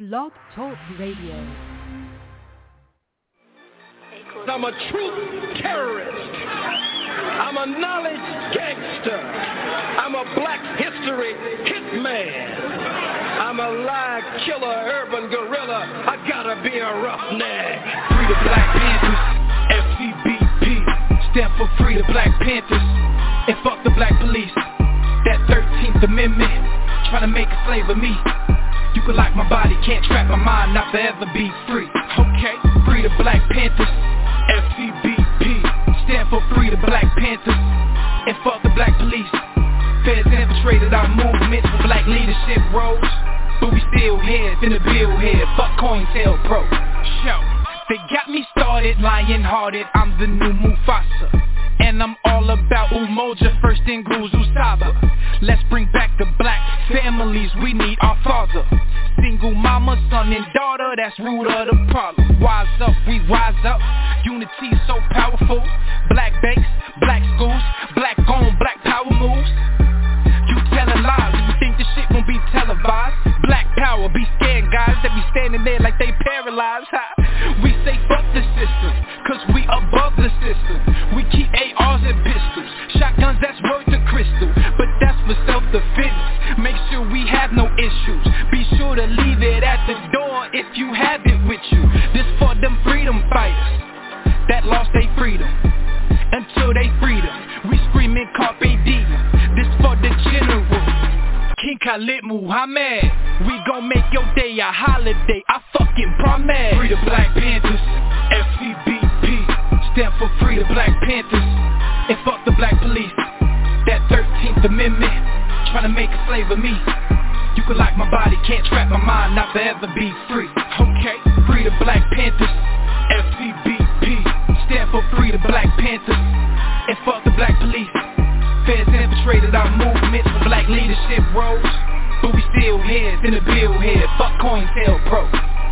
Blog Talk Radio. I'm a truth terrorist. I'm a knowledge gangster. I'm a black history hitman. I'm a lie killer, urban gorilla. I gotta be a roughneck. Free the Black Panthers, FCBP, stand for Free the Black Panthers, and fuck the black police. That 13th Amendment, trying to make a slave of me. You can lock my body, can't trap my mind, not forever be free. Okay, free the Black Panthers, FCBP, stand for Free the Black Panthers, and fuck the black police. Feds infiltrated our movements for black leadership roles, but we still here, in the bill here, fuck COINTELPRO. Show, they got me started, lion-hearted, I'm the new Mufasa. And I'm all about Umoja, first in Guzu Saba. Let's bring back the black families, we need our father. Single mama, son and daughter, that's root of the problem. Wise up, we rise up, unity so powerful. Black banks, black schools, black on, black power moves. You telling lies, you think this shit won't be televised. Black power, be scared guys that be standing there like they paralyzed. We say fuck the system, cause we above the system. We keep ARs and pistols, shotguns that's worth a crystal, but that's for self-defense. Make sure we have no issues, be sure to leave it at the door if you have it with you. This for them freedom fighters that lost their freedom, until they freedom, we screaming carpe diem. This for the general, King Khalid Muhammad. We gon' make your day a holiday, I fucking promise. Free the Black Panthers, FCBP, stand for Free the Black Panthers, and fuck the black police. That 13th Amendment, trying to make a slave of me. You can lock my body, can't trap my mind, not forever be free. Okay, Free the Black Panthers, FCBP, stand for Free the Black Panthers, and fuck the black police. Feds infiltrated our movements for black leadership roles, but we still here, in the bill here, fuck COINTELPRO.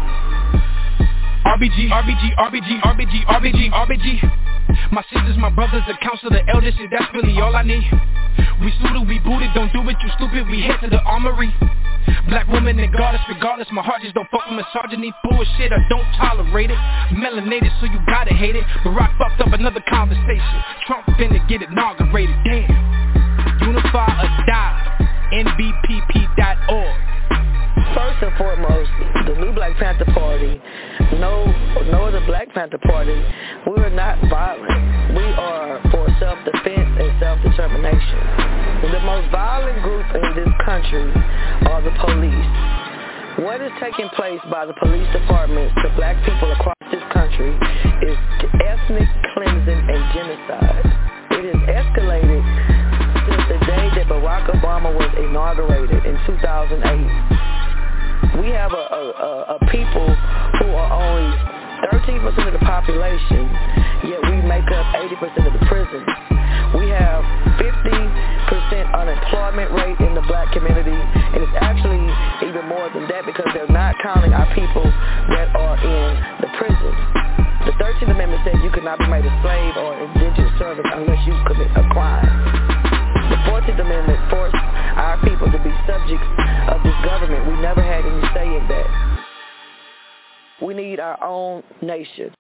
RBG. My sisters, my brothers, the council, the elders, shit, that's really all I need. We suited, we booted, don't do it, you stupid, we head to the armory. Black woman and goddess, regardless, my heart just don't fuck with misogyny, bullshit, I don't tolerate it. Melanated, so you gotta hate it. Barack fucked up another conversation, Trump finna get inaugurated, damn. Unify or die, NBPP.org. First and foremost, the new Black Panther Party, no other Black Panther Party, we are not violent. We are for self-defense and self-determination. The most violent group in this country are the police. What is taking place by the police department to black people across this country is ethnic cleansing and genocide. It has escalated since the day that Barack Obama was inaugurated in 2008. We have a people who are only 13% of the population, yet we make up 80% of the prisons. We have 50% unemployment rate in the black community, and it's actually even more than that because they're not counting our people that are in the prisons. The 13th Amendment said you could not be made a slave or indentured servant unless you commit a crime. The 14th Amendment forced our people to be subjects of this government. We never had any say in that. We need our own nation.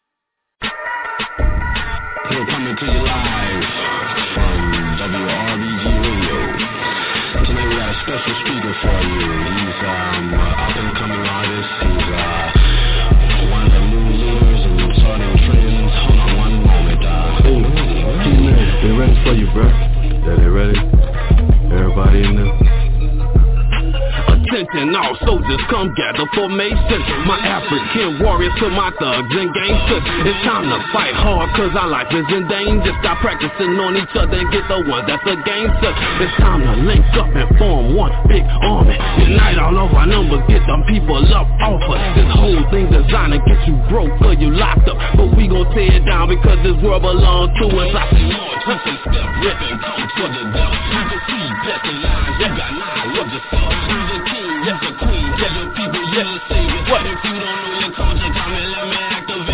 We're coming to you live from WRBG Radio. Tonight we got a special speaker for you. He's up-and-coming artist. He's one of the new leaders and starting trends. Hold on one moment, Hey, they ready for you, bro? Yeah, they ready? Everybody in there? Attention, all soldiers come gather for May Central. My African warriors to my thugs and gangsters. It's time to fight hard cause our life is in danger. Stop practicing on each other and get the one that's a gangster. It's time to link up and form one big army. Unite all of our numbers, get them people up off us. This whole thing designed to get you broke or you locked up, but we gon' tear it down because this world belongs to us. I see more twisted step, ripping comes for the devil. You can see death in lines, you got 9 of yourself. Who's the king, yes the queen, yes the people, yes the savior. What if you don't know your culture, come and let me activate.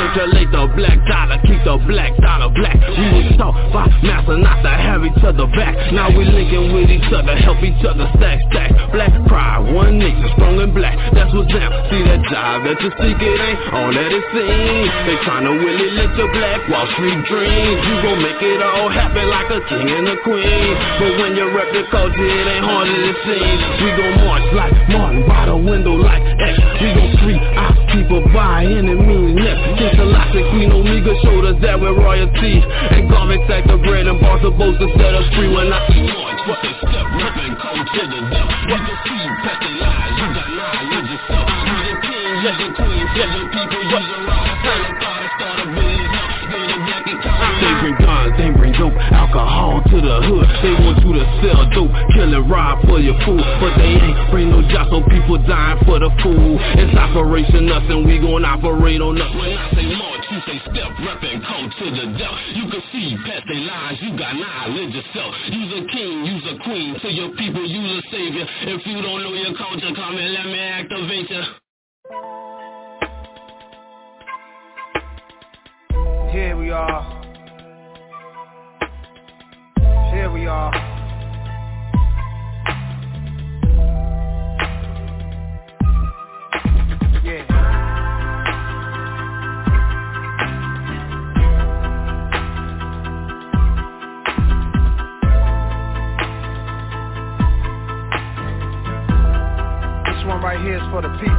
Circulate the black dollar, keep the black dollar black. We was taught by master not to have each other back. Now we linking with each other, help each other stack. Black pride, one nation, strong and black. That's what's down. See that job that you seek, it ain't all that it seems. They tryna really let your black Wall Street dreams. You gon' make it all happen like a king and a queen. But when you rep the culture, it ain't hard as it seems. We gon' march like Martin by the window like X. We gon' free our people by any means necessary. Since the last Queen Omega showed us that we're royalties. And garments like the bread and bars supposed to set us free. When I see march, what they step, rip and come to the depth. You can see you past their lies, you got knowledge yourself. You the king, you the queen, you the people, you the rise. Turn the car to start a business up, build a black economy. They bring guns, they bring dope, alcohol to the hood. They want you to sell dope, kill and rob for your food. But they ain't bring no jobs, so people dying for the food. It's Operation Us and we gon' operate on us. When I say march, you say step, rep and come to the depth. You can see past their lies, you got knowledge yourself. You's a king, you's a queen, to your people, you's a savior. If you don't know your culture, come and let me activate you. Here we are. Here we are. Yeah. This one right here is for the people.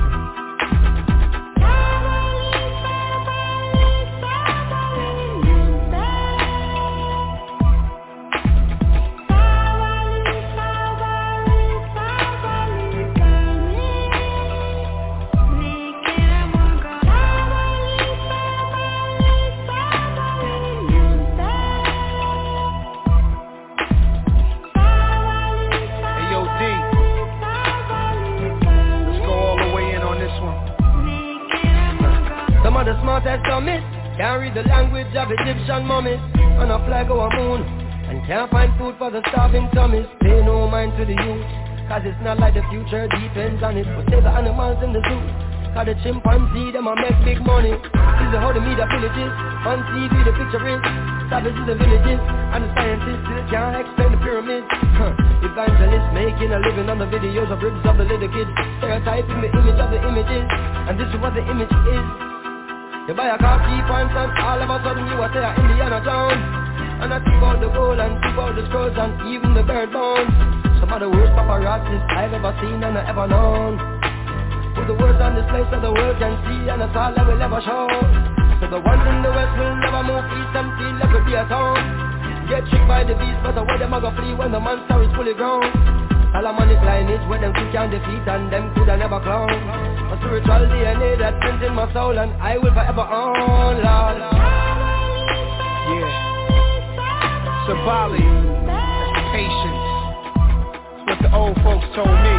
Smartest summit, can't read the language of Egyptian mummies. On a flag or a moon, and can't find food for the starving tummies. Pay no mind to the youth, cause it's not like the future depends on it. But save the animals in the zoo, cause the chimpanzee, them a make big money. This is how the media villages, on TV the picture is savages the villages, and the scientists still can't explain the pyramids. Evangelists making a living on the videos of ribs of the little kids, stereotyping the image of the images, and this is what the image is. You buy a car cheap and all of a sudden you are there Indiana Jones. And I took out the gold and took out the scrolls and even the bird bones. Some of the worst paparazzis I've ever seen and I ever known. Put the words on display so the world can see, and that's all that will ever show. So the ones in the west will never move east and feel like we'll be at home. Get tricked by the beast, but the way them a go flee when the monster is fully grown. Solomonic lineage where them quick can defeat and them coulda never clown. A spiritual DNA that's sent in my soul and I will forever own, Lord. Yeah. Sabali, that's patience. That's what the old folks told me.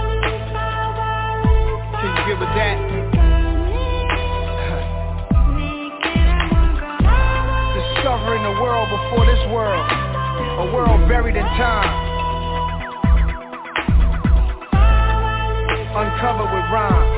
Can you give it that? Discovering the world before this world, a world buried in time. Uncovered with rhymes.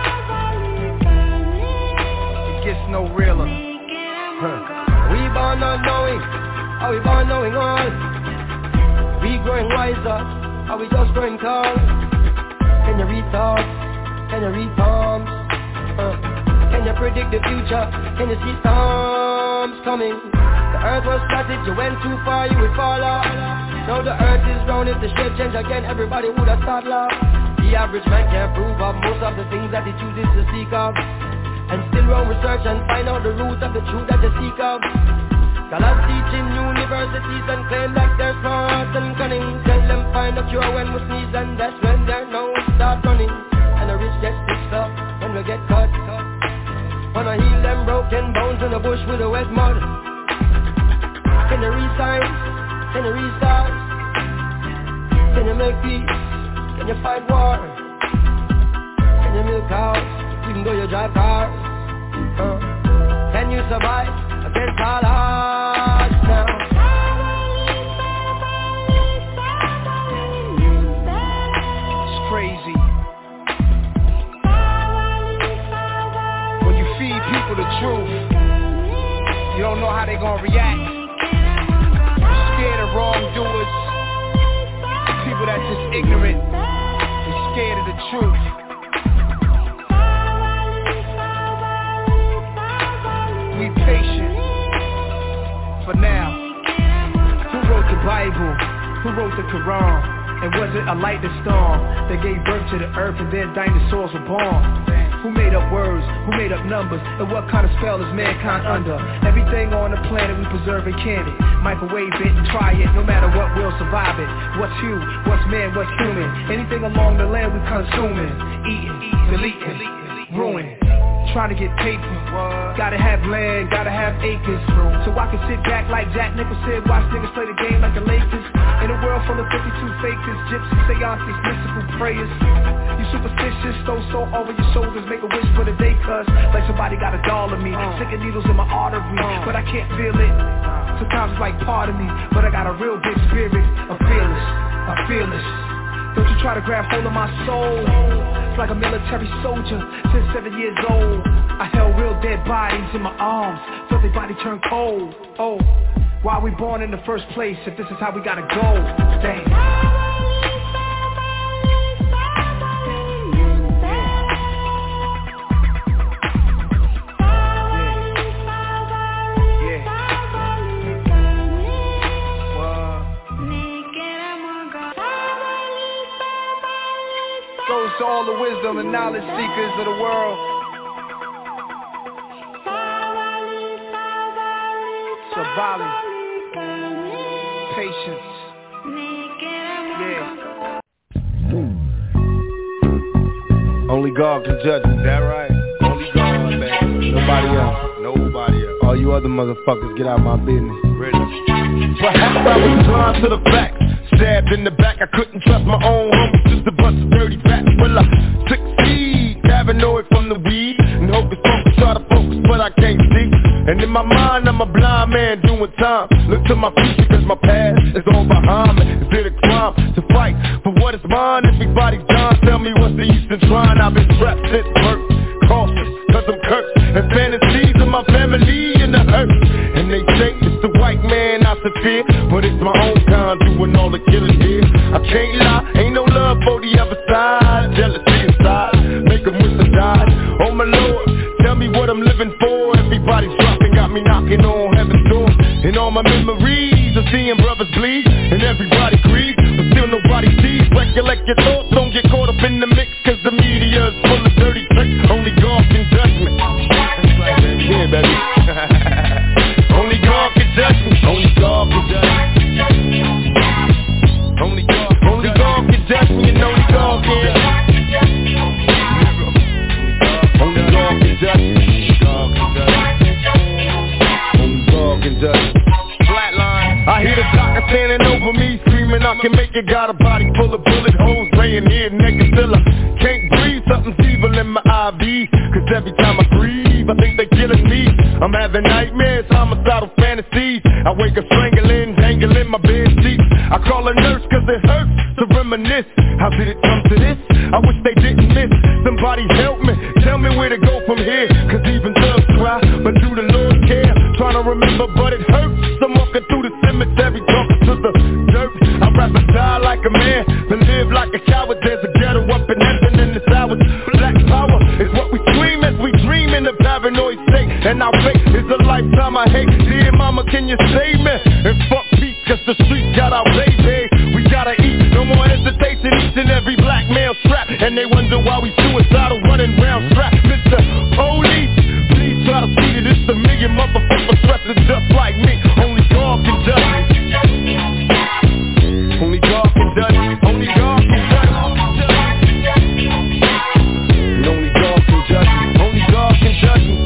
It gets no realer. We born not knowing, are we born knowing all? We growing wiser, are we just growing tall? Can you read thoughts? Can you read palms? Can you predict the future? Can you see storms coming? The earth was flatted, you went too far, you would fall off. Now the earth is round, if the shape change again, everybody would have started laugh. The average man can't prove of most of the things that he chooses to seek of, and still run research and find out the root of the truth that they seek of. Scholars teach in universities and claim like they're smart and cunning. Tell them find a cure when we sneeze, and that's when their nose start running. And the rich get stitched up when we get cut. Wanna heal them broken bones in the bush with the wet mud. Can you read science? Can you read stars? Can you make peace? Can you fight war? Can you milk cows even though you drive cars? Can you survive against all odds now? It's crazy. When you feed people the truth, don't know how they gonna react. You're scared of wrongdoers, people that's just ignorant and scared of the truth. Be patient for now. Who wrote the Bible? Who wrote the Quran? And was it a lightning storm that gave birth to the earth and then dinosaurs were born? Who made up words? Who made up numbers? And what kind of spell is mankind under? Everything on the planet we preserve and can it. Microwave it and try it, no matter what, we'll survive it. What's you? What's man? What's human? Anything along the land we consuming. Eating, deleting, ruin. Trying to get paper, gotta have land, gotta have acres. So I can sit back like Jack Nicholson, watch niggas play the game like the Lakers. In a world full of 52 fakers, gypsy seances, mystical prayers. You superstitious, throw soul over your shoulders, make a wish for the day, cuz like somebody got a doll of me, sticking needles in my artery, but I can't feel it. Sometimes it's like part of me, but I got a real big spirit, I'm fearless. Don't you try to grab hold of my soul. It's like a military soldier since 7 years old. I held real dead bodies in my arms, felt their body turn cold. Oh, why we born in the first place if this is how we gotta go? Damn. To all the wisdom and knowledge seekers of the world, Savali, patience, yeah. Only God can judge me. That right? Only God, man. Nobody else. All you other motherfuckers, get out my business. Really? Perhaps I was blind to the fact. Stabbed in the back, I couldn't trust my own homies. Just a bunch of dirty facts. Will I succeed? Paranoid from the weed and hocus pocus, try to focus, but I can't see. And in my mind, I'm a blind man doing time. Look to my future, cause my past is all behind me. Is it a crime to fight for what is mine? Everybody's dying, tell me what's the use in trying. I've been trapped since birth, cautious, cause I'm cursed. And fantasies of my family in the hurt. And they say it's the white man I fear, but it's my own kind doing all the killing here. I can't lie, ain't no love for the other side. Jealousy inside, make them wish I died. Oh my Lord, tell me what I'm living for. Everybody's dropping, got me knocking on heaven's door. And all my memories of seeing brothers bleed, and everybody grieves, but still nobody sees. Recollect your thoughts, don't get caught up in the mix, cause the media is full of dirty tricks. Only God can judge me. Yeah, baby. Only God can judge me. Only God can judge me. Only God can judge me, and only God can. Only God can judge me. Only God can judge me. Flatline. I hear the doctor standing over me, screaming I can make it. Got a body full of bullet holes, laying here naked till I can't breathe. Something's evil in my IV, cause every time I breathe, I think they're killing me. I'm having nightmares, homicidal fantasies. I wake up strangling, dangling my bed sheets. I call a nurse cause it hurts to reminisce. How did it come to this? I wish they didn't miss. Somebody help me, tell me where to go from here. Cause even thugs cry, but do the Lord care? Trying to remember but it hurts. I'm walking through the cemetery talking to the dirt. I'd rather die like a man than live like a coward. There's a ghetto up in heaven in the hours. Black power is what we scream as we dream in the paranoid state. And our fate is a lifetime I hate. Dear mama, can you save me? And fuck peace, cause the streets got our baby. We gotta eat, no more hesitation. Each and every black male strapped, and they wonder why we suicidal running round strapped. Mr. Police, please try to see that it's a million motherfuckers strapped just like me. Only God can judge me. Only God can judge me. Only God can judge me. And only God can judge me. Only God can judge me.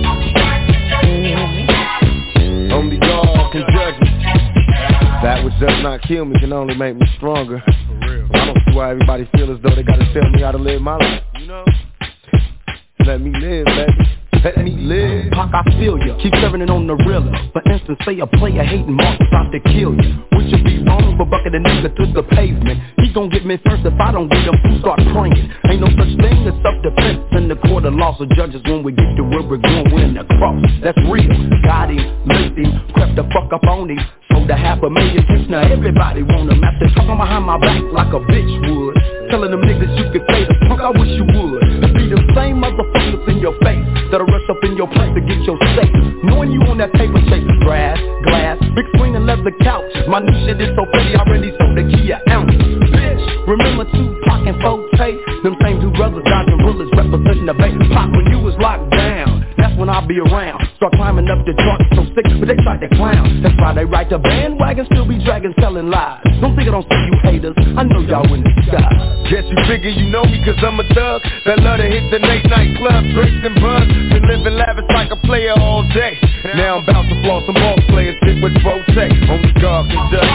Only God can judge me. That which does not kill me can only make me stronger. I don't see why everybody feel as though they gotta tell me how to live my life. You know? Let me live, baby. let me live. Pac, I feel ya, keep serving it on the realer. For instance, say a player hating Marcus out to kill ya. Which would be wrong for bucking a nigga to the pavement. He gon' get me first if I don't get him to start praying. Ain't no such thing as self-defense in the court of law. So judges, when we get to where we're going, we're in the cross. That's real. Got him, laced him, crept the fuck up on him. Sold a $500,000 chips, now everybody want him. After talking behind my back like a bitch would. Telling them niggas you could play the punk, I wish you would. To be the same motherfuckers in your face that'll rush up in your place to get your safe. Knowing you on that paper chase, grass, glass, big screen and leather couch. My new shit is so pretty, I already sold the key an ounce. Bitch, remember Tupac and Forte? Them same two brothers dodging bullets representing the Bay. Pac, when you was locked down, that's when I'll be around. Start climbing up the charts so sick, but they tried to clown. That's why they ride the bandwagon, still be dragging, selling lies. Don't think I don't see you haters, I know y'all in the sky. Guess you figure you know me cause I'm a thug that love to hit the late night club, drinks and buzz. Been living lavish like a player all day. Now I'm about to floss some ball players, sit with Forte. Only God can judge.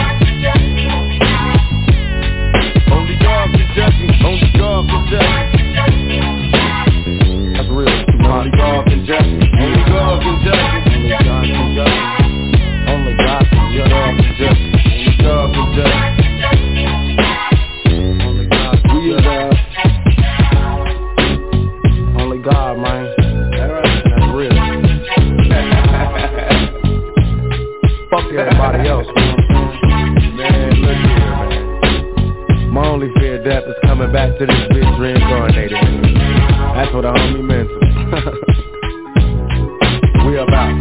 Only God can judge me. Only God can judge me. That's real. Only God can judge me. Only God can judge me. Only God can judge me. Only God can judge me. Only God can judge me. Only God can judge me. Only God, man. That's real. Fuck everybody else, man. Man, look here, man. My only fear of death is coming back to this bitch reincarnated. That's what a homie meant to. We about.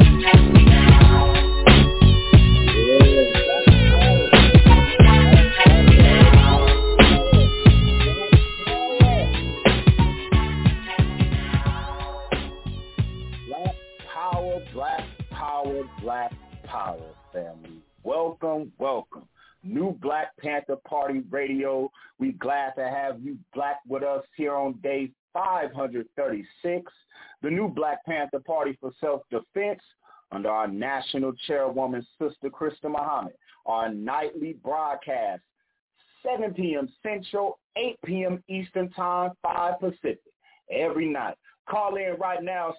Black Power, family. Welcome, welcome. New Black Panther Party Radio. We glad to have you black with us here on day 536. The new Black Panther Party for Self-Defense under our national chairwoman, Sister Krista Muhammad. Our nightly broadcast, 7 p.m. Central, 8 p.m. Eastern Time, 5 Pacific, every night. Call in right now,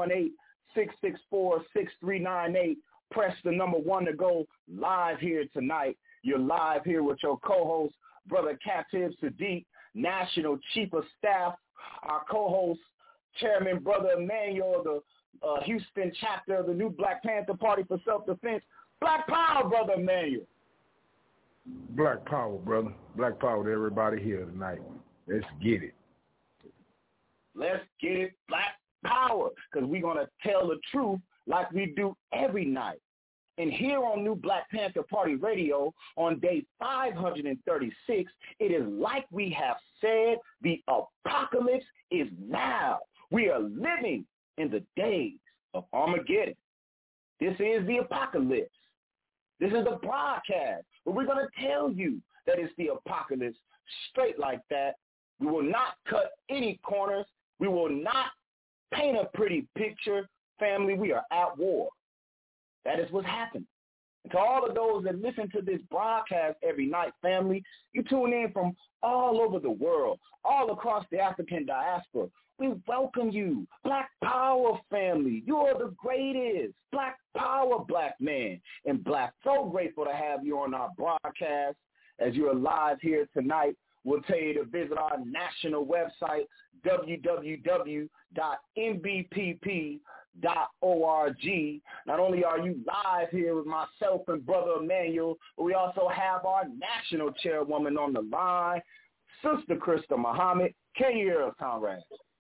718-664-6398. Press the number 1 to go live here tonight. You're live here with your co-host, Brother Katib Sadiq, National Chief of Staff, our co-host, Chairman Brother Emmanuel, the Houston chapter of the new Black Panther Party for Self-Defense. Black Power, Brother Emmanuel. Black Power, brother. Black Power to everybody here tonight. Let's get it. Let's get it, Black Power, because we're going to tell the truth like we do every night. And here on New Black Panther Party Radio, on day 536, it is like we have said, the apocalypse is now. We are living in the days of Armageddon. This is the apocalypse. This is the broadcast, but we're going to tell you that it's the apocalypse straight like that. We will not cut any corners. We will not paint a pretty picture. Family, we are at war. That is what's happening. And to all of those that listen to this broadcast every night, family, you tune in from all over the world, all across the African diaspora. We welcome you. Black Power, family. You are the greatest. Black Power, black man and black. So grateful to have you on our broadcast as you are live here tonight. We'll tell you to visit our national website, www.nbpp.org. Not only are you live here with myself and Brother Emmanuel, but we also have our national chairwoman on the line, Sister Krista Muhammad. Can you hear us, comrades?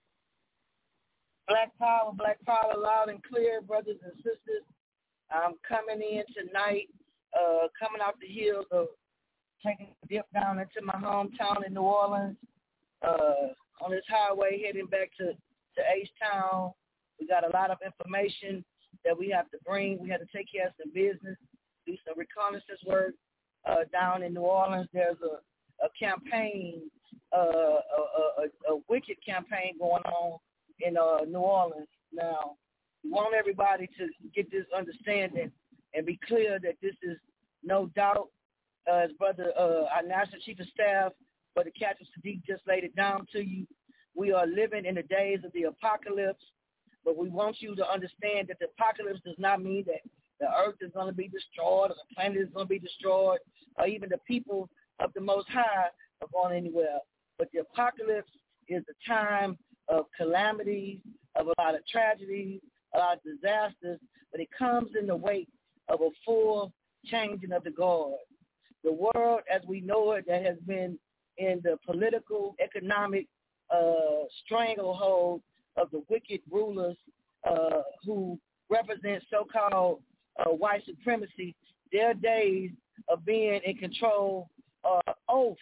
Black Power, loud and clear, brothers and sisters. I'm coming in tonight, coming off the heels of taking a dip down into my hometown in New Orleans, on this highway heading back to H-Town. We got a lot of information that we have to bring. We had to take care of some business, do some reconnaissance work down in New Orleans. There's a campaign, a wicked campaign going on in New Orleans. Now, we want everybody to get this understanding and be clear that this is no doubt, as Brother, our National Chief of Staff, Brother Katib Sadiq just laid it down to you. We are living in the days of the apocalypse. But we want you to understand that the apocalypse does not mean that the earth is going to be destroyed or the planet is going to be destroyed or even the people of the Most High are going anywhere. But the apocalypse is a time of calamities, of a lot of tragedies, a lot of disasters, but it comes in the wake of a full changing of the guard. The world as we know it that has been in the political, economic stranglehold of the wicked rulers who represent so-called white supremacy, their days of being in control are over.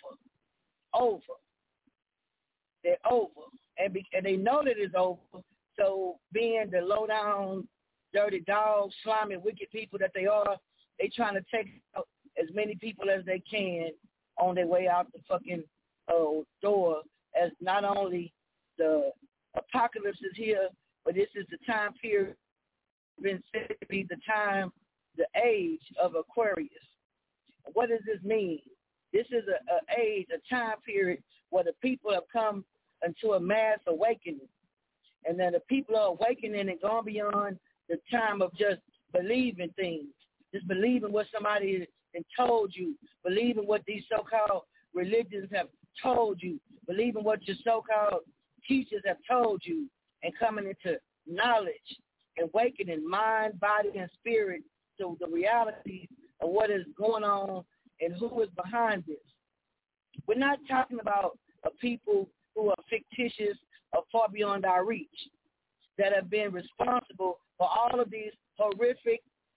They're over. And they know that it's over. So being the low-down, dirty dogs, slimy, wicked people that they are, they trying to take out as many people as they can on their way out the fucking door, as not only the apocalypse is here, but this is the time period been said to be the time, the age of Aquarius. What does this mean? This is a age, a time period where the people have come into a mass awakening. And then the people are awakening and going beyond the time of just believing things, just believing what somebody has told you, believing what these so-called religions have told you, believing what your so-called teachers have told you, and coming into knowledge and awakening mind, body, and spirit to the reality of what is going on and who is behind this. We're not talking about a people who are fictitious or far beyond our reach that have been responsible for all of these horrific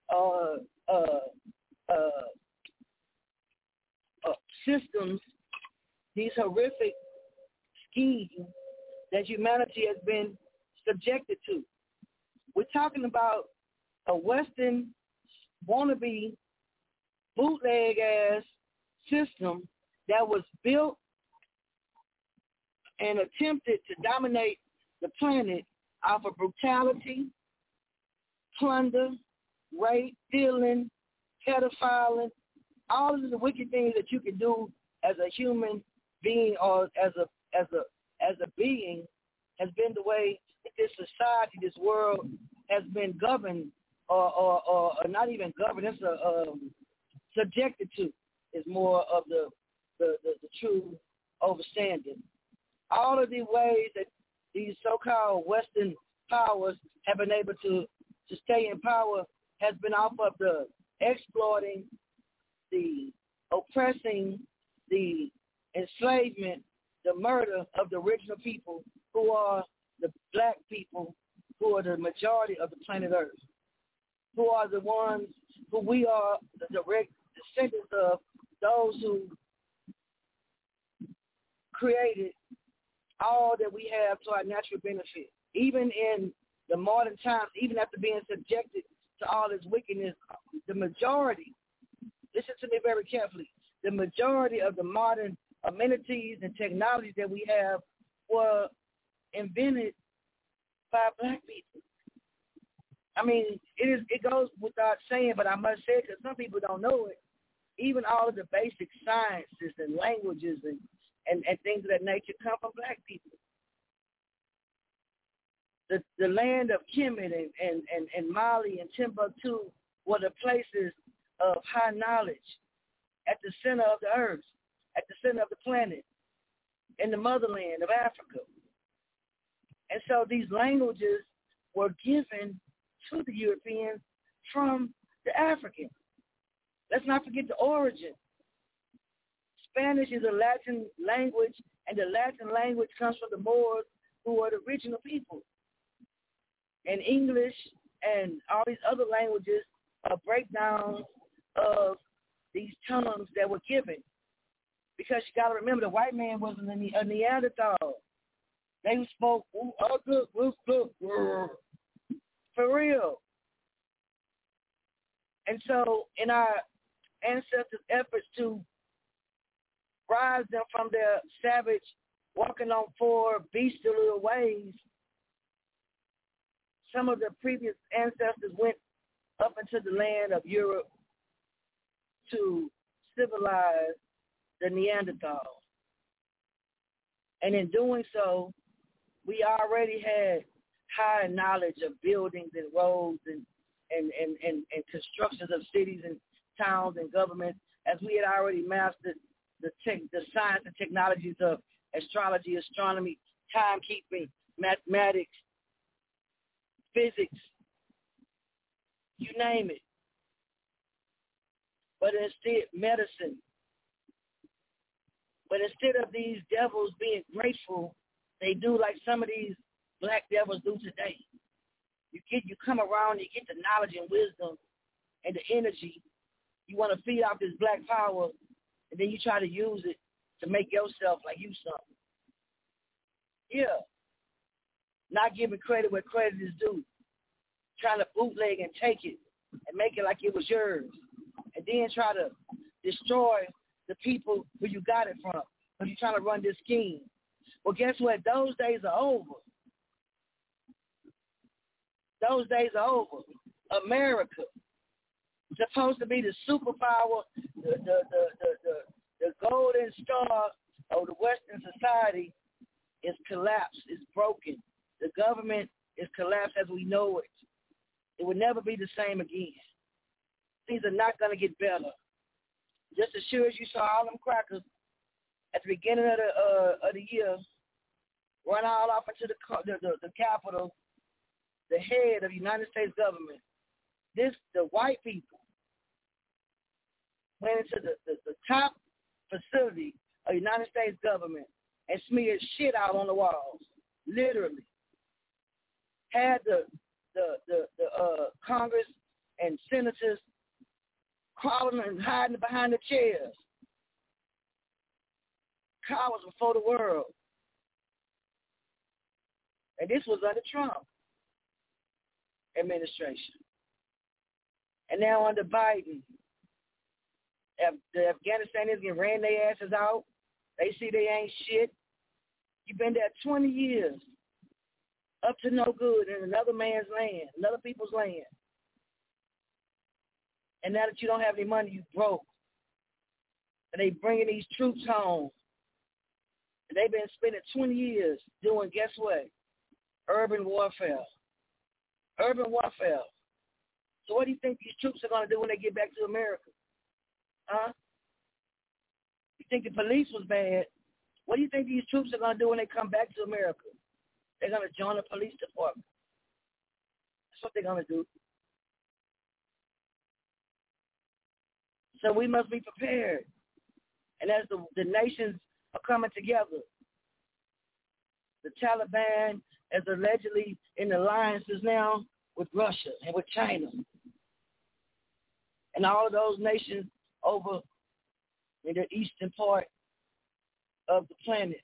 systems, these horrific schemes that humanity has been subjected to. We're talking about a Western wannabe bootleg-ass system that was built and attempted to dominate the planet off of brutality, plunder, rape, stealing, pedophiling, all of the wicked things that you can do as a human being or as a being has been the way that this society, this world has been governed or not even governed. It's subjected to is more of the true overstanding. All of the ways that these so-called Western powers have been able to stay in power has been off of the exploiting, the oppressing, the enslavement, the murder of the original people who are the black people, who are the majority of the planet Earth, who are the ones who we are the direct descendants of, those who created all that we have to our natural benefit. Even in the modern times, even after being subjected to all this wickedness, the majority, listen to me very carefully, the majority of the modern amenities and technologies that we have were invented by black people. I mean, it goes without saying, but I must say it because some people don't know it. Even all of the basic sciences and languages and things of that nature come from black people. The land of Kemet and Mali and Timbuktu were the places of high knowledge at the center of the earth, at the center of the planet, in the motherland of Africa. And so these languages were given to the Europeans from the Africans. Let's not forget the origin. Spanish is a Latin language, and the Latin language comes from the Moors, who are the original people. And English and all these other languages are breakdowns of these tongues that were given. Because you got to remember, the white man wasn't a Neanderthal. They spoke, for real. And so in our ancestors' efforts to rise them from their savage, walking on four bestial ways, some of the previous ancestors went up into the land of Europe to civilize the Neanderthal. And in doing so, we already had high knowledge of buildings and roads and constructions of cities and towns and governments, as we had already mastered the science and technologies of astrology, astronomy, timekeeping, mathematics, physics, you name it. But instead, medicine. But instead of these devils being grateful, they do like some of these black devils do today. You come around, you get the knowledge and wisdom and the energy. You want to feed off this black power, and then you try to use it to make yourself like you something. Yeah. Not giving credit where credit is due. Trying to bootleg and take it and make it like it was yours. And then try to destroy the people who you got it from. Because you're trying to run this scheme. Well, guess what? Those days are over. Those days are over. America, supposed to be the superpower, the golden star of the Western society, is collapsed. It's broken. The government is collapsed as we know it. It will never be the same again. Things are not going to get better. Just as sure as you saw all them crackers at the beginning of the year run all off into the Capitol, the head of the United States government, the white people went into the top facility of the United States government and smeared shit out on the walls, literally. Had the Congress and senators crawling and hiding behind the chairs. Cowards before the world. And this was under Trump administration. And now under Biden, the Afghanistanians getting ran their asses out. They see they ain't shit. You've been there 20 years, up to no good in another man's land, another people's land. And now that you don't have any money, you broke. And they bringing these troops home. And they've been spending 20 years doing, guess what? Urban warfare. Urban warfare. So what do you think these troops are going to do when they get back to America? Huh? You think the police was bad? What do you think these troops are going to do when they come back to America? They're going to join the police department. That's what they're going to do. So we must be prepared. And as the nations are coming together, the Taliban is allegedly in alliances now with Russia and with China. And all of those nations over in the eastern part of the planet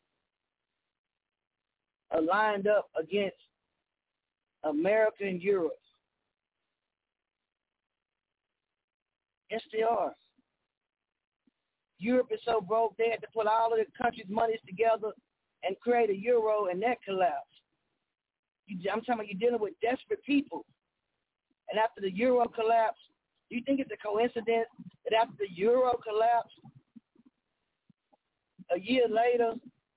are lined up against America and Europe. Yes, they are. Europe is so broke, they had to put all of the countries' monies together and create a euro, and that collapsed. I'm talking about you're dealing with desperate people. And after the euro collapsed, do you think it's a coincidence that after the euro collapsed, a year later,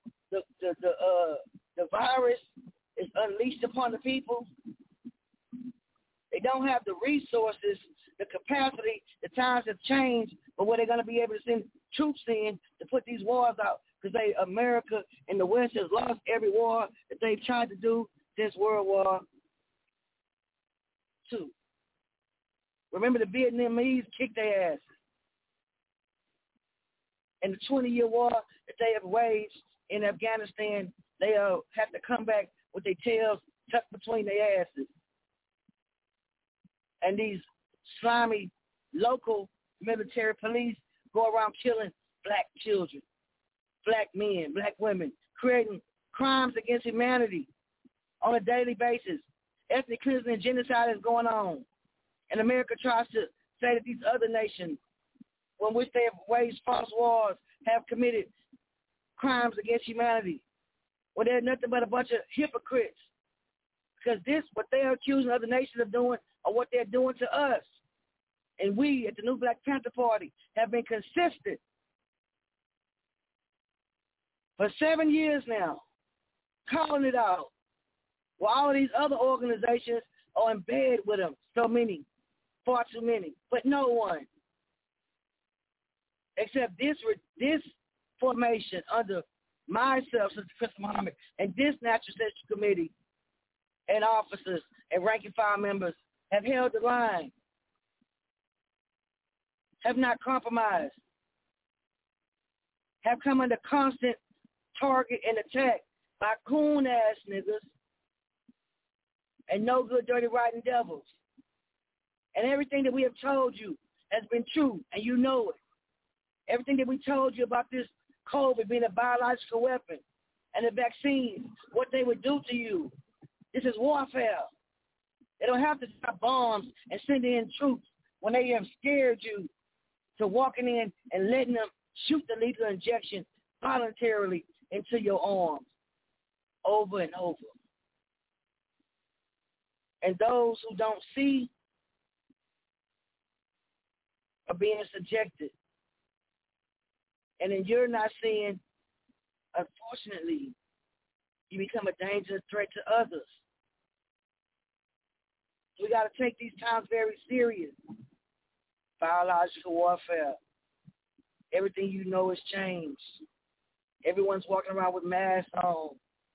the virus is unleashed upon the people? They don't have the resources, the capacity. The times have changed, but where they're going to be able to send troops in to put these wars out, because America and the West has lost every war that they've tried to do since World War II. Remember, the Vietnamese kicked their asses. And the 20-year war that they have waged in Afghanistan, they have to come back with their tails tucked between their asses. And these slimy local military police go around killing black children, black men, black women, creating crimes against humanity on a daily basis. Ethnic cleansing and genocide is going on. And America tries to say that these other nations, in which they have waged false wars, have committed crimes against humanity, when they're nothing but a bunch of hypocrites. Because this, what they are accusing other nations of doing, or what they're doing to us. And we at the New Black Panther Party have been consistent for 7 years now, calling it out, Well, all of these other organizations are in bed with them. So many, far too many, but no one except this formation under myself, Sister Chris Muhammad, and this Natural Selection Committee and officers and rank and file members have held the line, have not compromised, have come under constant target and attack by coon-ass niggas and no good, dirty, rotten devils. And everything that we have told you has been true, and you know it. Everything that we told you about this COVID being a biological weapon and the vaccines, what they would do to you. This is warfare. They don't have to drop bombs and send in troops when they have scared you to walking in and letting them shoot the lethal injection voluntarily into your arms over and over. And those who don't see are being subjected. And then you're not seeing, unfortunately, you become a dangerous threat to others. We got to take these times very serious. Biological warfare. Everything you know has changed. Everyone's walking around with masks on.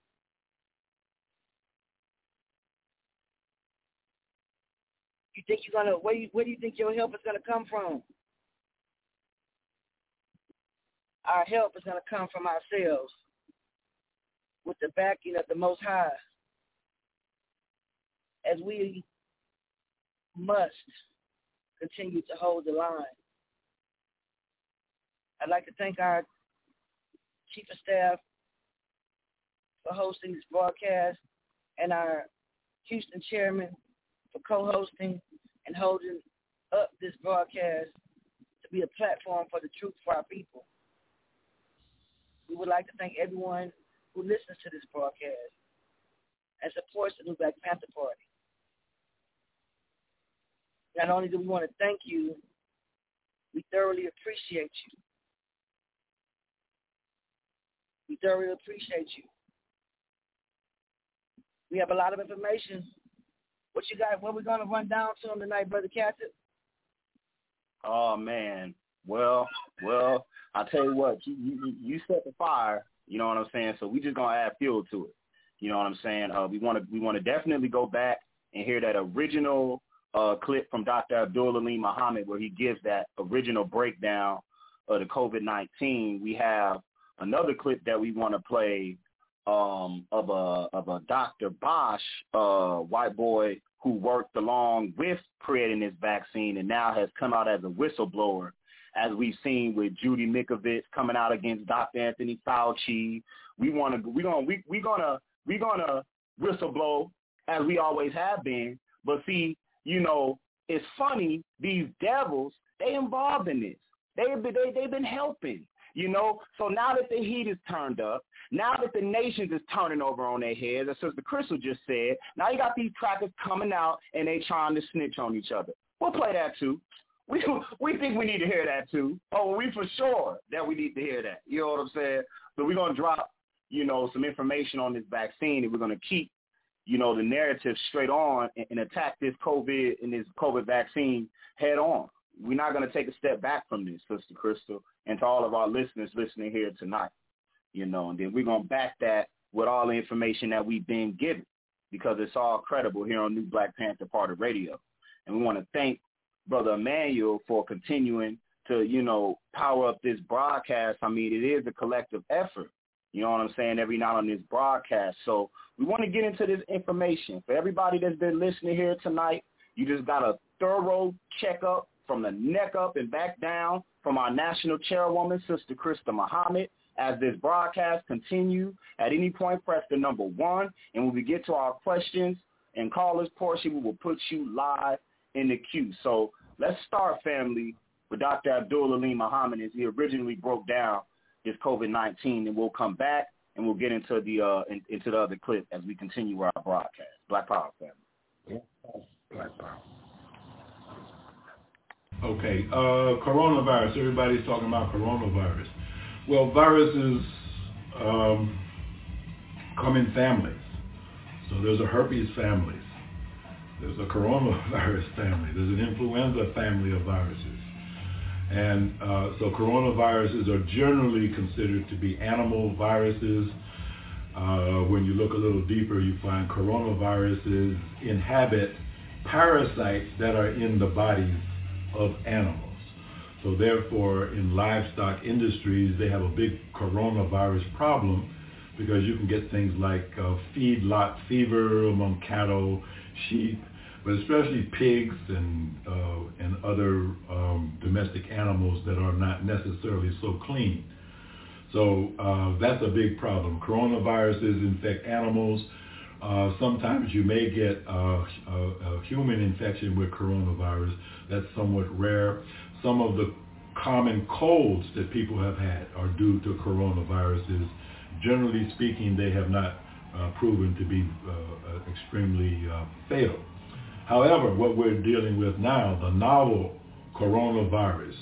You think you're gonna? Where do you think your help is gonna come from? Our help is gonna come from ourselves, with the backing of the Most High, as we must continue to hold the line. I'd like to thank our Chief of Staff for hosting this broadcast and our Houston Chairman for co-hosting and holding up this broadcast to be a platform for the truth for our people. We would like to thank everyone who listens to this broadcast and supports the new Black Panther Party. Not only do we want to thank you, we thoroughly appreciate you. We thoroughly appreciate you. We have a lot of information. What you got? What we're going to run down to them tonight, Brother Captain? Oh, man. Well, I'll tell you what. You set the fire, you know what I'm saying? So we just going to add fuel to it. You know what I'm saying? We want to definitely go back and hear that original clip from Dr. Abdul Aleem Muhammad where he gives that original breakdown of the COVID-19. We have another clip that we want to play of a Dr. Bosch, white boy who worked along with creating this vaccine and now has come out as a whistleblower, as we've seen with Judy Mikovits coming out against Dr. Anthony Fauci. We're gonna whistleblow as we always have been. But see, you know, it's funny, these devils, they involved in this. They've been helping. You know, so now that the heat is turned up, now that the nations is turning over on their heads, as Sister Crystal just said, now you got these crackers coming out and they trying to snitch on each other. We'll play that too. We think we need to hear that too. Oh, we for sure that we need to hear that. You know what I'm saying? So we're going to drop, you know, some information on this vaccine, and we're going to keep, you know, the narrative straight on and attack this COVID and this COVID vaccine head on. We're not going to take a step back from this, Sister Crystal, and to all of our listeners listening here tonight, you know, and then we're going to back that with all the information that we've been given, because it's all credible here on New Black Panther Party Radio. And we want to thank Brother Emmanuel for continuing to, you know, power up this broadcast. I mean, it is a collective effort, you know what I'm saying, every night on this broadcast. So we want to get into this information. For everybody that's been listening here tonight, you just got a thorough checkup from the neck up and back down from our national chairwoman, Sister Krista Muhammad. As this broadcast continues, at any point, press the number 1, and when we get to our questions and callers portion, we will put you live in the queue. So let's start, family, with Dr. Abdul Aleem Muhammad, as he originally broke down this COVID-19, and we'll come back and we'll get into the other clip as we continue our broadcast. Black Power, family. Black Power. Okay, coronavirus. Everybody's talking about coronavirus. Well, viruses come in families. So there's a herpes family. There's a coronavirus family. There's an influenza family of viruses. And so coronaviruses are generally considered to be animal viruses. When you look a little deeper, you find coronaviruses inhabit parasites that are in the bodies of animals. So therefore, in livestock industries, they have a big coronavirus problem because you can get things like feedlot fever among cattle, sheep, but especially pigs and other domestic animals that are not necessarily so clean. So that's a big problem. Coronaviruses infect animals. Sometimes you may get a human infection with coronavirus. That's somewhat rare. Some of the common colds that people have had are due to coronaviruses. Generally speaking, they have not proven to be extremely fatal. However, what we're dealing with now, the novel coronavirus,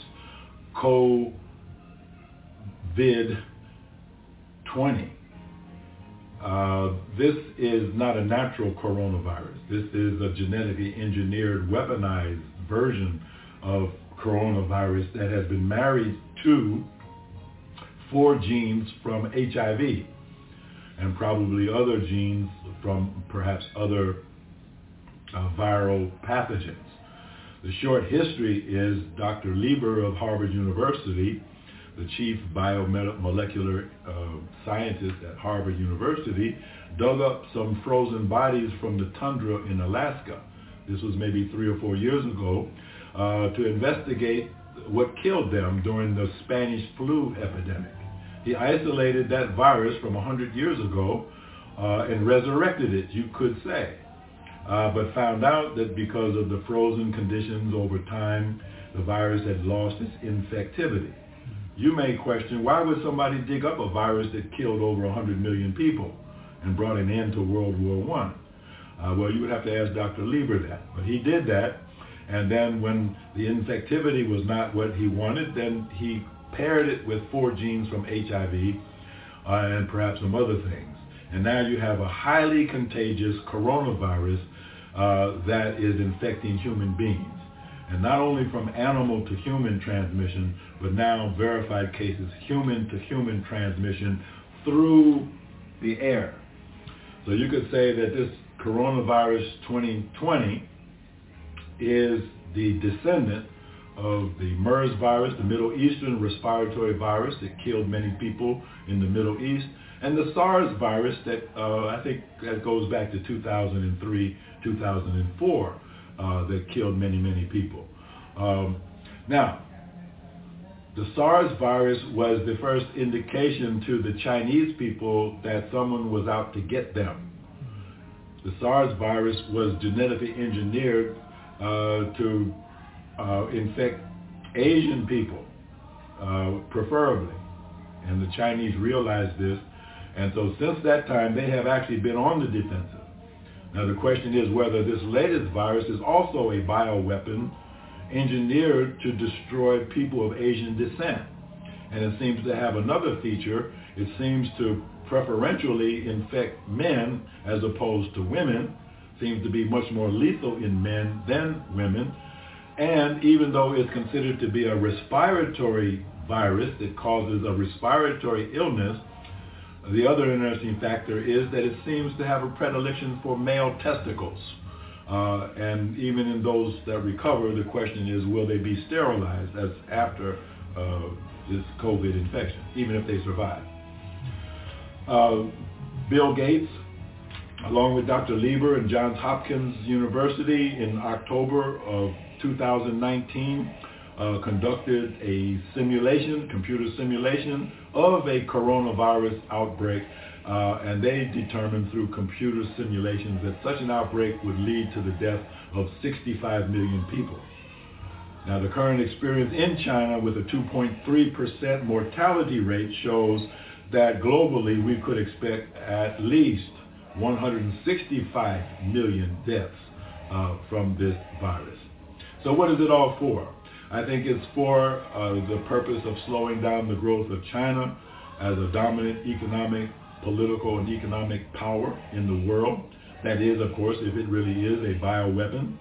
COVID-20, this is not a natural coronavirus. This is a genetically engineered, weaponized version of coronavirus that has been married to 4 genes from HIV and probably other genes from perhaps other viral pathogens. The short history is Dr. Lieber of Harvard University, the chief biomolecular scientist at Harvard University, dug up some frozen bodies from the tundra in Alaska. This was maybe 3 or 4 years ago, to investigate what killed them during the Spanish flu epidemic. He isolated that virus from 100 years ago and resurrected it, you could say, but found out that because of the frozen conditions over time, the virus had lost its infectivity. You may question, why would somebody dig up a virus that killed over 100 million people and brought an end to World War I? Well, you would have to ask Dr. Lieber that. But he did that, and then when the infectivity was not what he wanted, then he paired it with 4 genes from HIV and perhaps some other things. And now you have a highly contagious coronavirus that is infecting human beings. And not only from animal to human transmission, but now verified cases human to human transmission through the air. So you could say that this coronavirus 2020 is the descendant of the MERS virus, the Middle Eastern respiratory virus that killed many people in the Middle East, and the SARS virus that I think that goes back to 2003, 2004, that killed many, many people. Now, the SARS virus was the first indication to the Chinese people that someone was out to get them. The SARS virus was genetically engineered to infect Asian people, preferably. And the Chinese realized this. And so since that time, they have actually been on the defensive. Now the question is whether this latest virus is also a bioweapon engineered to destroy people of Asian descent. And it seems to have another feature. It seems to preferentially infect men as opposed to women. Seems to be much more lethal in men than women. And even though it's considered to be a respiratory virus that causes a respiratory illness, the other interesting factor is that it seems to have a predilection for male testicles. And even in those that recover, the question is, will they be sterilized as after this COVID infection, even if they survive? Bill Gates, along with Dr. Lieber and Johns Hopkins University in October of 2019, conducted a computer simulation of a coronavirus outbreak, and they determined through computer simulations that such an outbreak would lead to the death of 65 million people. Now, the current experience in China with a 2.3% mortality rate shows that globally we could expect at least 165 million deaths from this virus. So what is it all for? I think it's for the purpose of slowing down the growth of China as a dominant economic, political, and economic power in the world. That is, of course, if it really is a bioweapon.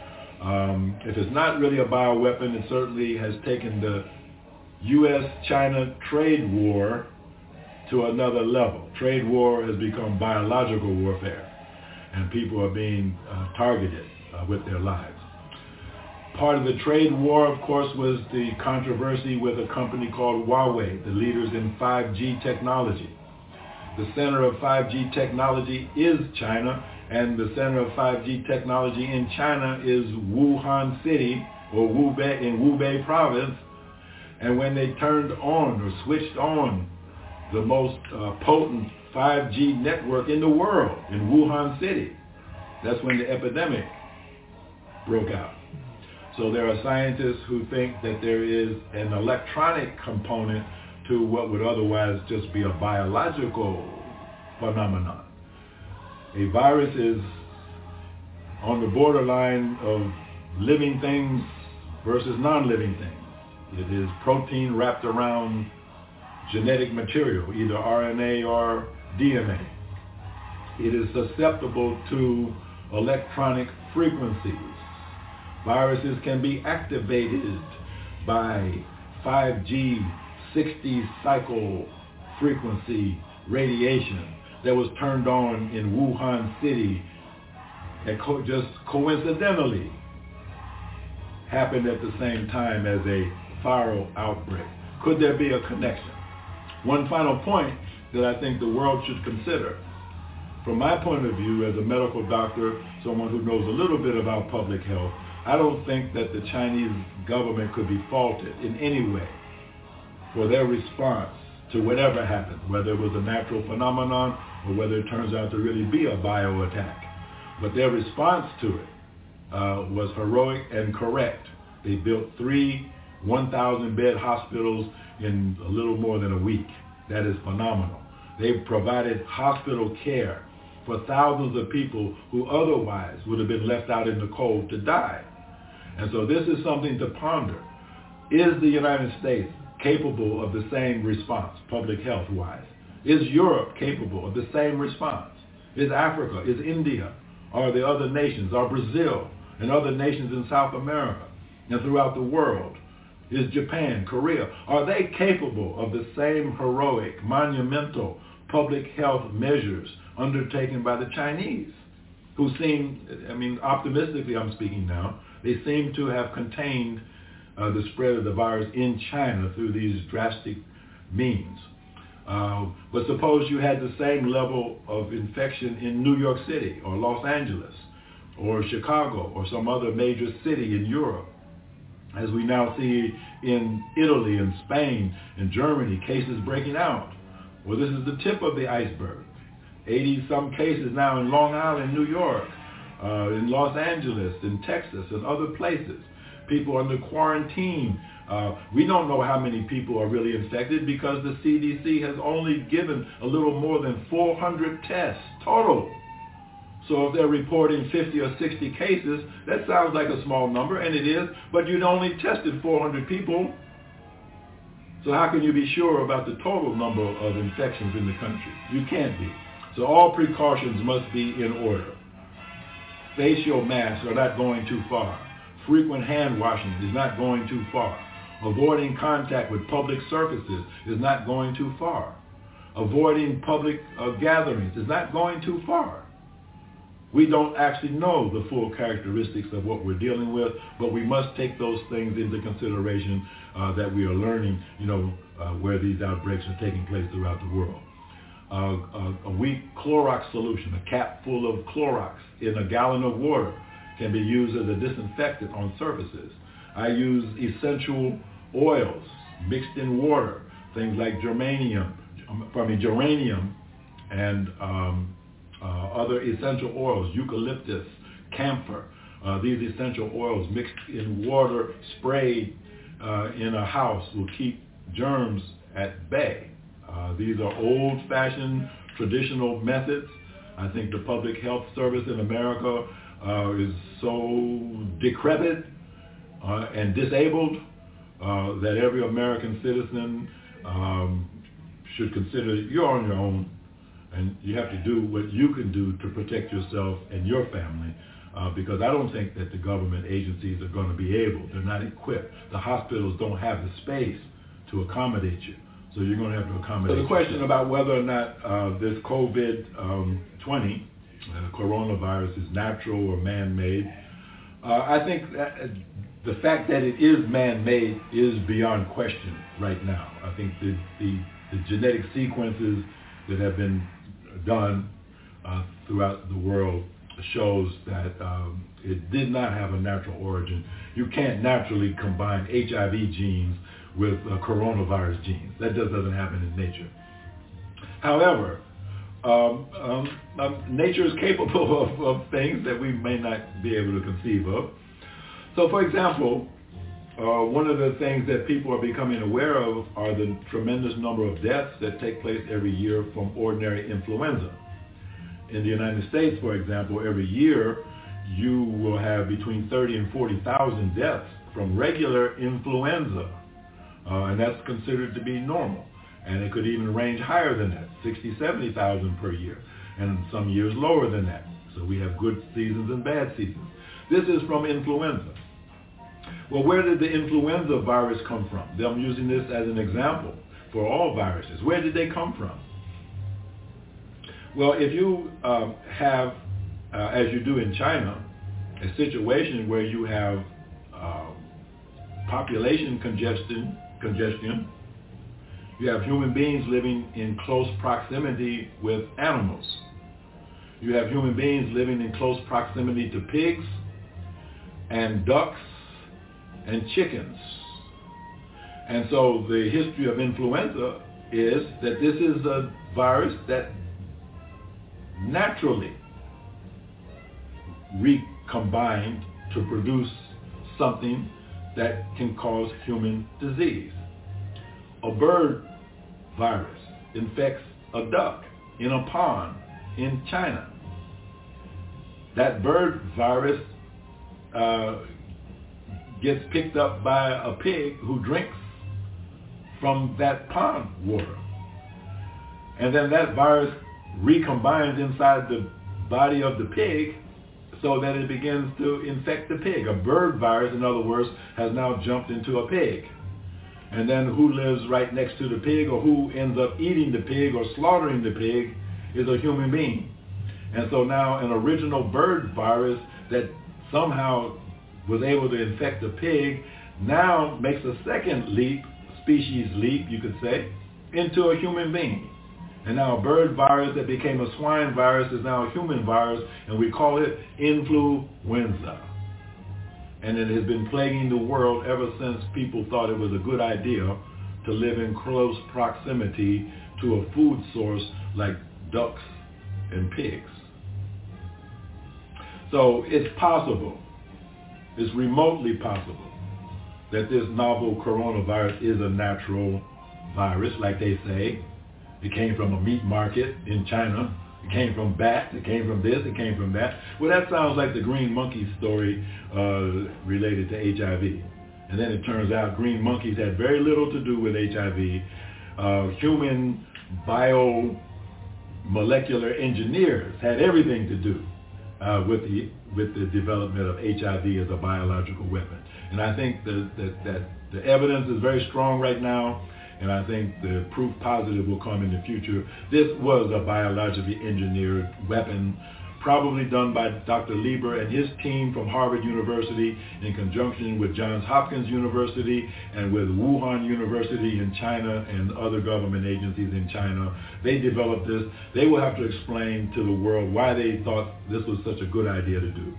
If it's not really a bioweapon, it certainly has taken the U.S.-China trade war to another level. Trade war has become biological warfare, and people are being targeted with their lives. Part of the trade war, of course, was the controversy with a company called Huawei, the leaders in 5G technology. The center of 5G technology is China, and the center of 5G technology in China is Wuhan City, or Hubei province. And when they turned on or switched on the most potent 5G network in the world in Wuhan City, that's when the epidemic broke out. So there are scientists who think that there is an electronic component to what would otherwise just be a biological phenomenon. A virus is on the borderline of living things versus non-living things. It is protein wrapped around genetic material, either RNA or DNA. It is susceptible to electronic frequencies. Viruses can be activated by 5G 60 cycle frequency radiation that was turned on in Wuhan City that just coincidentally happened at the same time as a viral outbreak. Could there be a connection? One final point that I think the world should consider. From my point of view as a medical doctor, someone who knows a little bit about public health, I don't think that the Chinese government could be faulted in any way for their response to whatever happened, whether it was a natural phenomenon or whether it turns out to really be a bio attack. But their response to it was heroic and correct. They built 3 1,000-bed hospitals in a little more than a week. That is phenomenal. They provided hospital care for thousands of people who otherwise would have been left out in the cold to die. And so this is something to ponder. Is the United States capable of the same response, public health-wise? Is Europe capable of the same response? Is Africa, is India, are the other nations, are Brazil and other nations in South America and throughout the world? Is Japan, Korea, are they capable of the same heroic, monumental public health measures undertaken by the Chinese, who seem, optimistically I'm speaking now, they seem to have contained the spread of the virus in China through these drastic means. But suppose you had the same level of infection in New York City or Los Angeles or Chicago or some other major city in Europe, as we now see in Italy and Spain and Germany, cases breaking out. Well, this is the tip of the iceberg. 80-some cases now in Long Island, New York, in Los Angeles, in Texas, and other places. People under quarantine. We don't know how many people are really infected because the CDC has only given a little more than 400 tests total. So if they're reporting 50 or 60 cases, that sounds like a small number, and it is, but you'd only tested 400 people. So how can you be sure about the total number of infections in the country? You can't be. So all precautions must be in order. Facial masks are not going too far. Frequent hand washing is not going too far. Avoiding contact with public surfaces is not going too far. Avoiding public gatherings is not going too far. We don't actually know the full characteristics of what we're dealing with, but we must take those things into consideration that we are learning, where these outbreaks are taking place throughout the world. A weak Clorox solution, a cap full of Clorox in a gallon of water, can be used as a disinfectant on surfaces. I use essential oils mixed in water, things like geranium and other essential oils, eucalyptus, camphor. These essential oils mixed in water, sprayed in a house, will keep germs at bay. These are old-fashioned, traditional methods. I think the Public Health Service in America is so decrepit and disabled that every American citizen should consider you're on your own. And you have to do what you can do to protect yourself and your family, because I don't think that the government agencies are going to be able. They're not equipped. The hospitals don't have the space to accommodate you. So you're going to have to accommodate. So the question about whether or not this COVID-20, coronavirus, is natural or man-made, I think that the fact that it is man-made is beyond question right now. I think the genetic sequences that have been done throughout the world shows that it did not have a natural origin. You can't naturally combine HIV genes with coronavirus genes. That just doesn't happen in nature. However, nature is capable of things that we may not be able to conceive of. So, for example, one of the things that people are becoming aware of are the tremendous number of deaths that take place every year from ordinary influenza. In the United States, for example, every year you will have between 30 and 40,000 deaths from regular influenza, and that's considered to be normal. And it could even range higher than that, 60, 70,000 per year, and some years lower than that. So we have good seasons and bad seasons. This is from influenza. Well, where did the influenza virus come from? I'm using this as an example for all viruses. Where did they come from? Well, if you have, as you do in China, a situation where you have population congestion, you have human beings living in close proximity with animals. You have human beings living in close proximity to pigs and ducks and chickens. And so the history of influenza is that this is a virus that naturally recombined to produce something that can cause human disease. A bird virus infects a duck in a pond in China. That bird virus gets picked up by a pig who drinks from that pond water. And then that virus recombines inside the body of the pig so that it begins to infect the pig. A bird virus, in other words, has now jumped into a pig. And then who lives right next to the pig, or who ends up eating the pig or slaughtering the pig, is a human being. And so now an original bird virus that somehow was able to infect the pig now makes a second leap, species leap, you could say, into a human being. And now a bird virus that became a swine virus is now a human virus, and we call it influenza. And it has been plaguing the world ever since people thought it was a good idea to live in close proximity to a food source like ducks and pigs. So it's possible, it's remotely possible, that this novel coronavirus is a natural virus, like they say. It came from a meat market in China. It came from bats. It came from this. It came from that. Well, that sounds like the green monkey story related to HIV. And then it turns out green monkeys had very little to do with HIV. Human biomolecular engineers had everything to do with the development of HIV as a biological weapon. And I think that the evidence is very strong right now. And I think the proof positive will come in the future. This was a biologically engineered weapon, probably done by Dr. Lieber and his team from Harvard University in conjunction with Johns Hopkins University and with Wuhan University in China and other government agencies in China. They developed this. They will have to explain to the world why they thought this was such a good idea to do.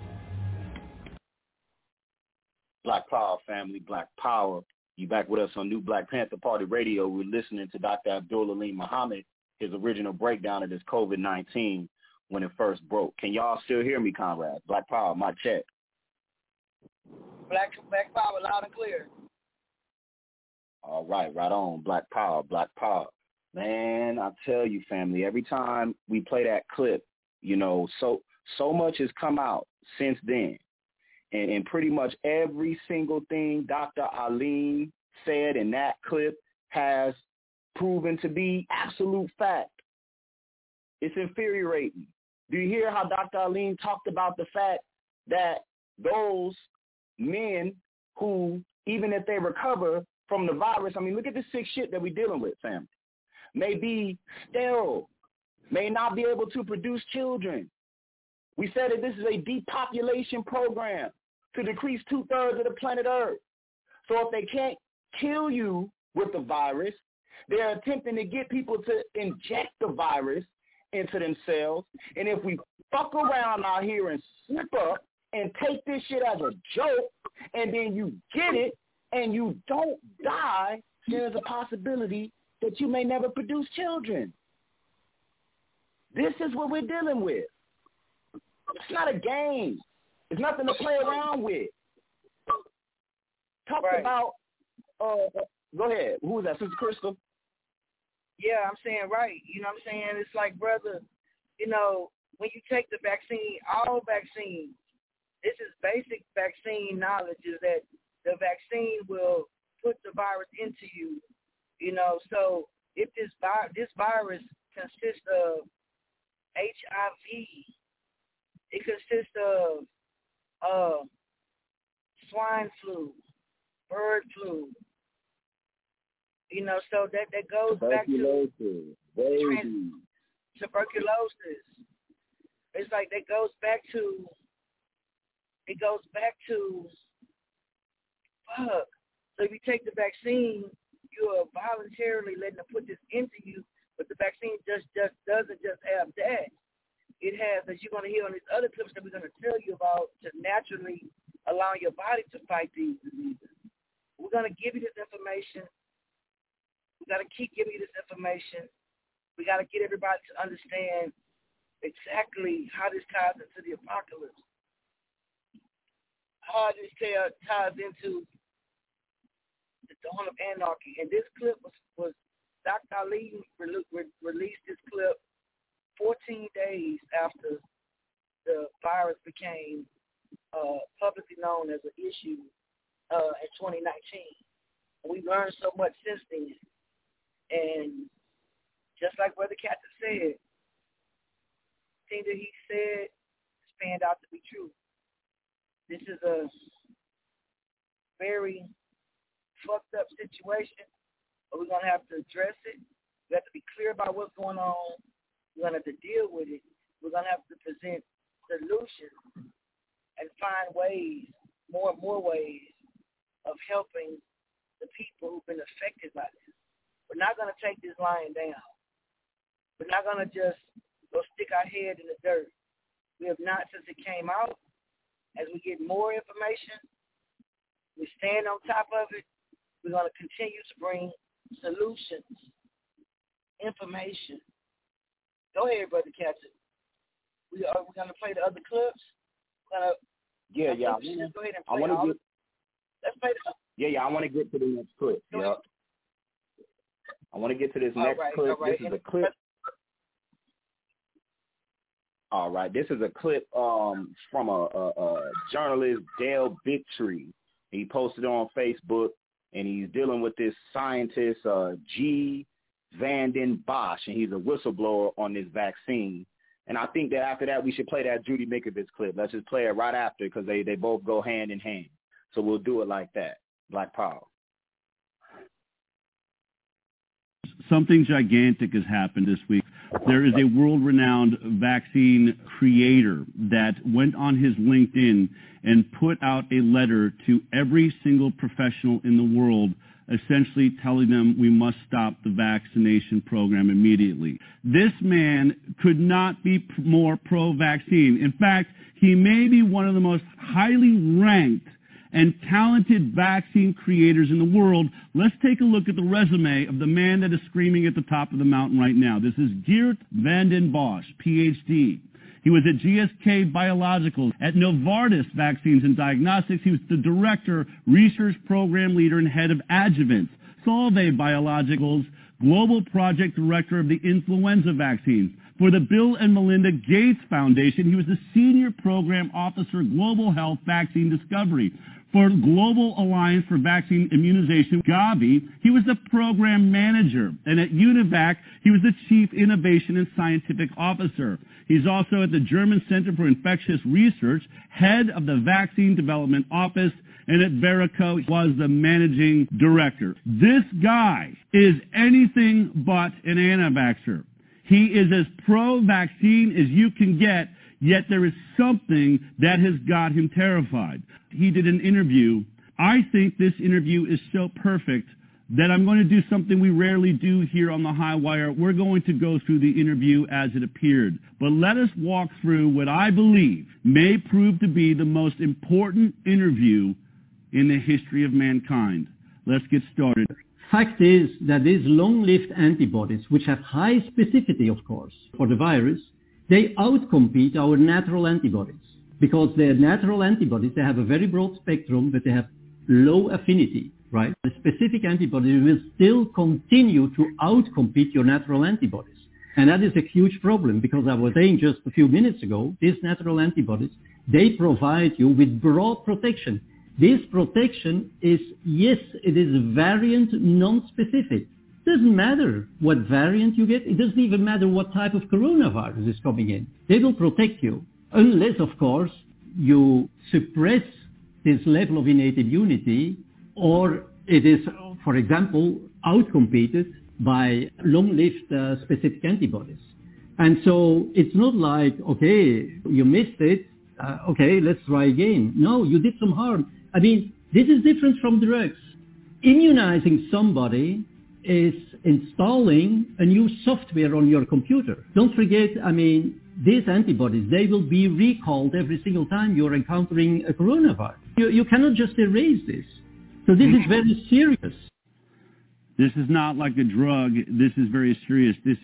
Black Power, family, Black Power. You back with us on New Black Panther Party Radio. We're listening to Dr. Abdul Aleem Muhammad, his original breakdown of this COVID-19 when it first broke. Can y'all still hear me, comrades? Black Power, my check. Black Power, loud and clear. All right, right on. Black Power, Black Power. Man, I tell you, family, every time we play that clip, you know, so much has come out since then. And pretty much every single thing Dr. Aleem said in that clip has proven to be absolute fact. It's infuriating. Do you hear how Dr. Aline talked about the fact that those men who, even if they recover from the virus, I mean, look at the sick shit that we're dealing with, family, may be sterile, may not be able to produce children. We said that this is a depopulation program to decrease 2/3 of the planet Earth. So if they can't kill you with the virus, they're attempting to get people to inject the virus into themselves. And if we fuck around out here and slip up and take this shit as a joke, and then you get it and you don't die, there's a possibility that you may never produce children. This is what we're dealing with. It's not a game. It's nothing to play around with. Talk about, go ahead. Who was that, Sister Crystal? Yeah, I'm saying right. You know what I'm saying? It's like, brother, you know, when you take the vaccine, all vaccines, this is basic vaccine knowledge, is that the vaccine will put the virus into you, you know. So if this virus consists of HIV, it consists of swine flu, bird flu, you know, so that goes back to tuberculosis. It's like that goes back to fuck. So if you take the vaccine, you are voluntarily letting them put this into you, but the vaccine just doesn't just have that. It has, as you're going to hear on these other clips that we're going to tell you about, to naturally allow your body to fight these diseases. We're going to give you this information. We got to keep giving you this information. We got to get everybody to understand exactly how this ties into the apocalypse, how this ties into the dawn of anarchy. And this clip was Dr. Ali released this clip 14 days after the virus became publicly known as an issue in 2019. We learned so much since then. And just like Brother Captain said, thing that he said has panned out to be true. This is a very fucked up situation, but we're going to have to address it. We have to be clear about what's going on. We're going to have to deal with it. We're going to have to present solutions and find ways, more and more ways of helping the people who've been affected by this. We're not going to take this lying down. We're not going to just go stick our head in the dirt. We have not since it came out. As we get more information, we stand on top of it. We're going to continue to bring solutions, information. Go ahead, Brother Captain. We're going to play the other clips. Go ahead and play all. Let's play the. I want to get to the next clip. Yeah. I want to get to this next clip. This is a clip. All right. This is a clip from a journalist, Dale Bigtree. He posted it on Facebook, and he's dealing with this scientist, G. Vanden Bosch, and he's a whistleblower on this vaccine. And I think that after that, we should play that Judy Mikovits clip. Let's just play it right after, because they both go hand in hand. So we'll do it like that. Black Power. Something gigantic has happened this week. There is a world-renowned vaccine creator that went on his LinkedIn and put out a letter to every single professional in the world, essentially telling them we must stop the vaccination program immediately. This man could not be more pro-vaccine. In fact, he may be one of the most highly ranked and talented vaccine creators in the world. Let's take a look at the resume of the man that is screaming at the top of the mountain right now. This is Geert Vanden Bosch, PhD. He was at GSK Biologicals, at Novartis Vaccines and Diagnostics. He was the director, research program leader, and head of adjuvants. Solvay Biologicals, global project director of the influenza vaccines. For the Bill and Melinda Gates Foundation, he was the senior program officer, global health vaccine discovery. for Global Alliance for Vaccine Immunization, Gavi. He was the program manager. And at UNIVAC, he was the chief innovation and scientific officer. He's also at the German Center for Infectious Research, head of the Vaccine Development Office, and at Verico was the managing director. This guy is anything but an anti-vaxxer. He is as pro-vaccine as you can get, yet there is something that has got him terrified. He did an interview. I think this interview is so perfect that I'm going to do something we rarely do here on the High Wire. We're going to go through the interview as it appeared. But let us walk through what I believe may prove to be the most important interview in the history of mankind. Let's get started. Fact is that these long-lived antibodies, which have high specificity, of course, for the virus, they outcompete our natural antibodies. Because they're natural antibodies, they have a very broad spectrum, but they have low affinity, right? The specific antibody will still continue to outcompete your natural antibodies. And that is a huge problem, because I was saying just a few minutes ago, these natural antibodies, they provide you with broad protection. This protection is, yes, it is variant non-specific. Doesn't matter what variant you get. It doesn't even matter what type of coronavirus is coming in. They will protect you. Unless, of course, you suppress this level of innate immunity, or it is, for example, outcompeted by long-lived specific antibodies. And so it's not like, okay, you missed it, okay, let's try again. No, you did some harm. I mean, this is different from drugs. Immunizing somebody is installing a new software on your computer. Don't forget, I mean, these antibodies, they will be recalled every single time you're encountering a coronavirus. You cannot just erase this. So this is very serious. This is not like a drug. This is very serious. He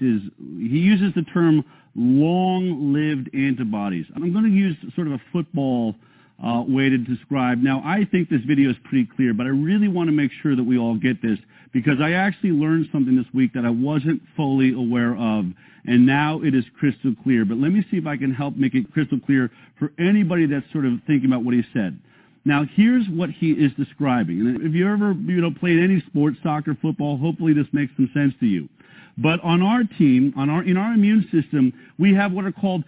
uses the term long-lived antibodies. I'm going to use sort of a football way to describe. Now, I think this video is pretty clear, but I really want to make sure that we all get this, because I actually learned something this week that I wasn't fully aware of, and now it is crystal clear. But let me see if I can help make it crystal clear for anybody that's sort of thinking about what he said. Now, here's what he is describing. And if you ever, played any sport, soccer, football, hopefully this makes some sense to you. But on our team, in our immune system, we have what are called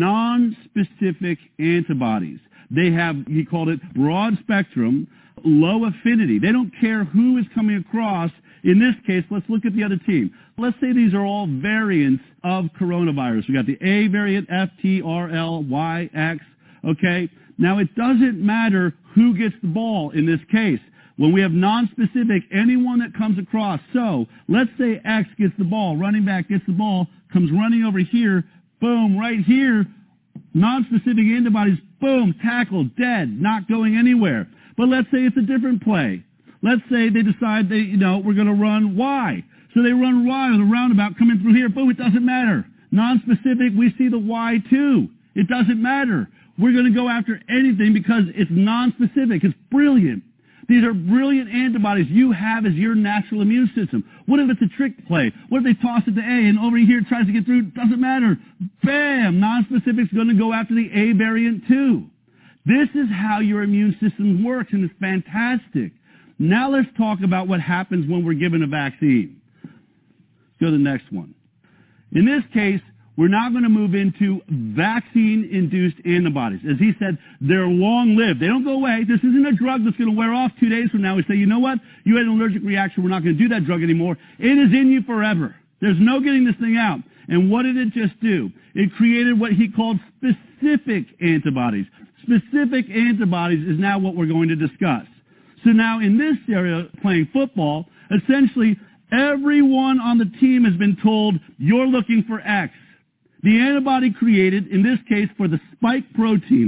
non-specific antibodies. They have, he called it broad spectrum, low affinity. They don't care who is coming across. In this case, let's look at the other team. Let's say these are all variants of coronavirus. We got the A variant, F, T, R, L, Y, X, okay? Now, it doesn't matter who gets the ball in this case. When we have non-specific, anyone that comes across. So let's say X gets the ball, running back gets the ball, comes running over here, boom, right here, non-specific antibodies, boom, tackled, dead, not going anywhere. But let's say it's a different play. Let's say they decide we're going to run Y. So they run Y with a roundabout coming through here, boom, it doesn't matter. Non-specific, we see the Y too. It doesn't matter. We're going to go after anything because it's non-specific. It's brilliant. These are brilliant antibodies you have as your natural immune system. What if it's a trick play? What if they toss it to A and over here it tries to get through? Doesn't matter. Bam! Non-specific's going to go after the A variant too. This is how your immune system works, and it's fantastic. Now let's talk about what happens when we're given a vaccine. Let's go to the next one. In this case, we're now going to move into vaccine-induced antibodies. As he said, they're long-lived. They don't go away. This isn't a drug that's going to wear off 2 days from now. We say, you know what? You had an allergic reaction. We're not going to do that drug anymore. It is in you forever. There's no getting this thing out. And what did it just do? It created what he called specific antibodies. Specific antibodies is now what we're going to discuss. So now in this area, playing football, essentially everyone on the team has been told, you're looking for X. The antibody created, in this case, for the spike protein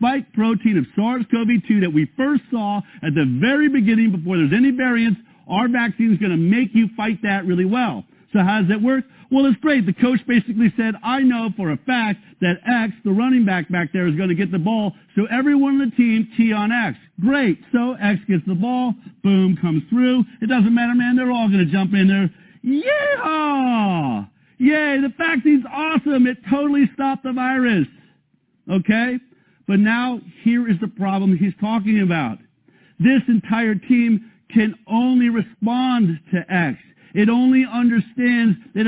of SARS-CoV-2 that we first saw at the very beginning before there's any variants, our vaccine is going to make you fight that really well. So how does that work? Well, it's great. The coach basically said, I know for a fact that X, the running back there, is going to get the ball, so everyone on the team, T on X. Great. So X gets the ball, boom, comes through. It doesn't matter, man. They're all going to jump in there. Yeah! Yay, the vaccine's awesome. It totally stopped the virus. Okay? But now, here is the problem he's talking about. This entire team can only respond to X. It only understands that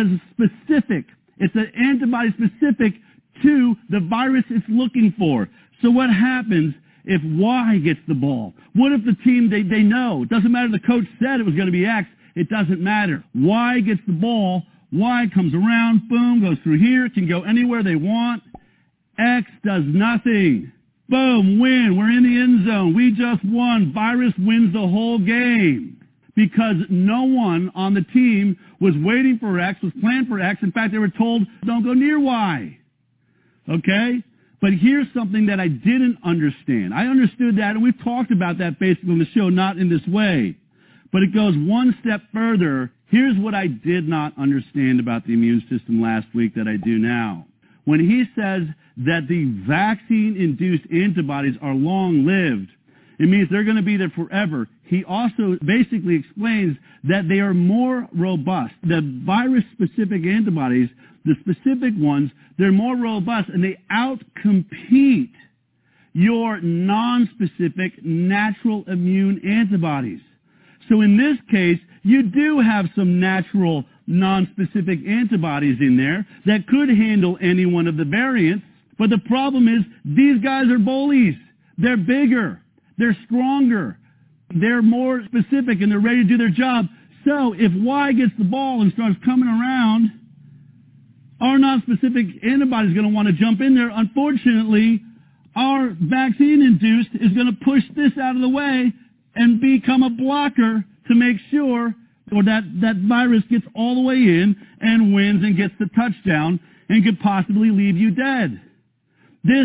it's an antibody specific to the virus it's looking for. So what happens if Y gets the ball? What if the team, they know, it doesn't matter, the coach said it was going to be X, it doesn't matter. Y gets the ball, Y comes around, boom, goes through here, can go anywhere they want. X does nothing. Boom, win, we're in the end zone, we just won. Virus wins the whole game. Because no one on the team was waiting for X, was planned for X. In fact, they were told, don't go near Y. Okay? But here's something that I didn't understand. I understood that, and we've talked about that basically on the show, not in this way. But it goes one step further. Here's what I did not understand about the immune system last week that I do now. When he says that the vaccine-induced antibodies are long-lived, it means they're going to be there forever. He also basically explains that they are more robust. The virus-specific antibodies, the specific ones, they're more robust and they outcompete your non-specific natural immune antibodies. So in this case, you do have some natural non-specific antibodies in there that could handle any one of the variants. But the problem is these guys are bullies. They're bigger. They're stronger. They're more specific and they're ready to do their job. So if Y gets the ball and starts coming around, our non-specific antibody is going to want to jump in there. Unfortunately, our vaccine-induced is going to push this out of the way and become a blocker to make sure or that virus gets all the way in and wins and gets the touchdown and could possibly leave you dead. This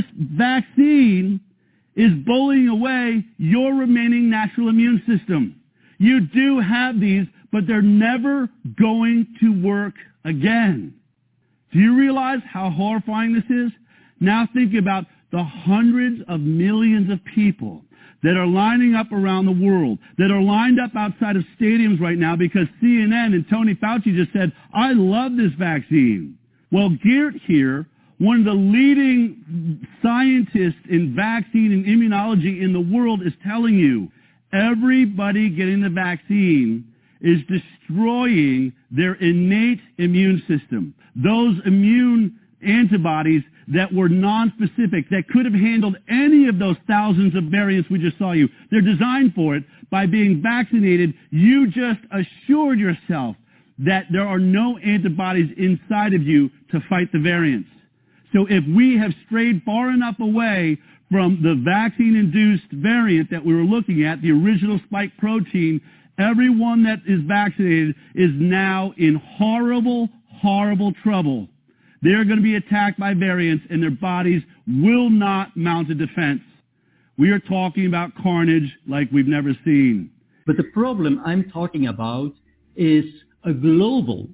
vaccine is bullying away your remaining natural immune system. You do have these, but they're never going to work again. Do you realize how horrifying this is? Now think about the hundreds of millions of people that are lining up around the world, that are lined up outside of stadiums right now because CNN and Tony Fauci just said, I love this vaccine. Well, Geert here, one of the leading scientists in vaccine and immunology in the world, is telling you everybody getting the vaccine is destroying their innate immune system. Those immune antibodies that were non-specific, that could have handled any of those thousands of variants we just saw you. They're designed for it. By being vaccinated, you just assured yourself that there are no antibodies inside of you to fight the variants. So if we have strayed far enough away from the vaccine-induced variant that we were looking at, the original spike protein, everyone that is vaccinated is now in horrible, horrible trouble. They're going to be attacked by variants and their bodies will not mount a defense. We are talking about carnage like we've never seen. But the problem I'm talking about is a global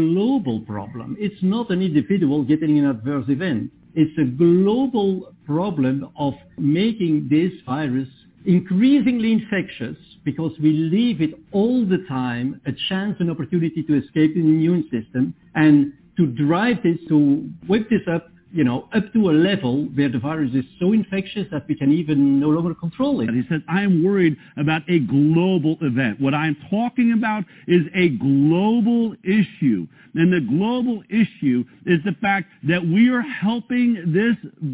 problem. It's not an individual getting an adverse event. It's a global problem of making this virus increasingly infectious because we leave it all the time a chance and opportunity to escape the immune system and to drive this, to whip this up, up to a level where the virus is so infectious that we can even no longer control it. He says, I am worried about a global event. What I'm talking about is a global issue. And the global issue is the fact that we are helping this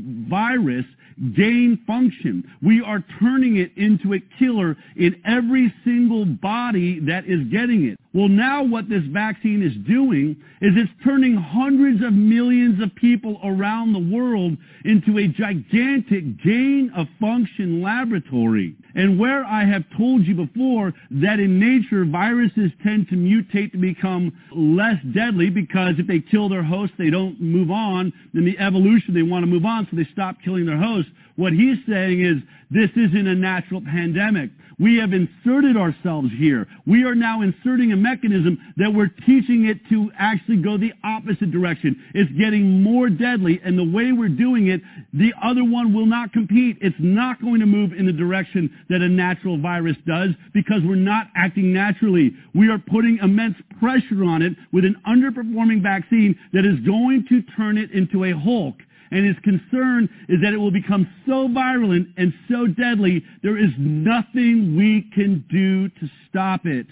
virus gain function. We are turning it into a killer in every single body that is getting it. Well, now what this vaccine is doing is it's turning hundreds of millions of people around the world into a gigantic gain-of-function laboratory. And where I have told you before that in nature, viruses tend to mutate to become less deadly because if they kill their host, they don't move on. In the evolution, they want to move on, so they stop killing their host. What he's saying is this isn't a natural pandemic. We have inserted ourselves here. We are now inserting a mechanism that we're teaching it to actually go the opposite direction. It's getting more deadly, and the way we're doing it, the other one will not compete. It's not going to move in the direction that a natural virus does because we're not acting naturally. We are putting immense pressure on it with an underperforming vaccine that is going to turn it into a Hulk. And his concern is that it will become so virulent and so deadly, there is nothing we can do to stop it.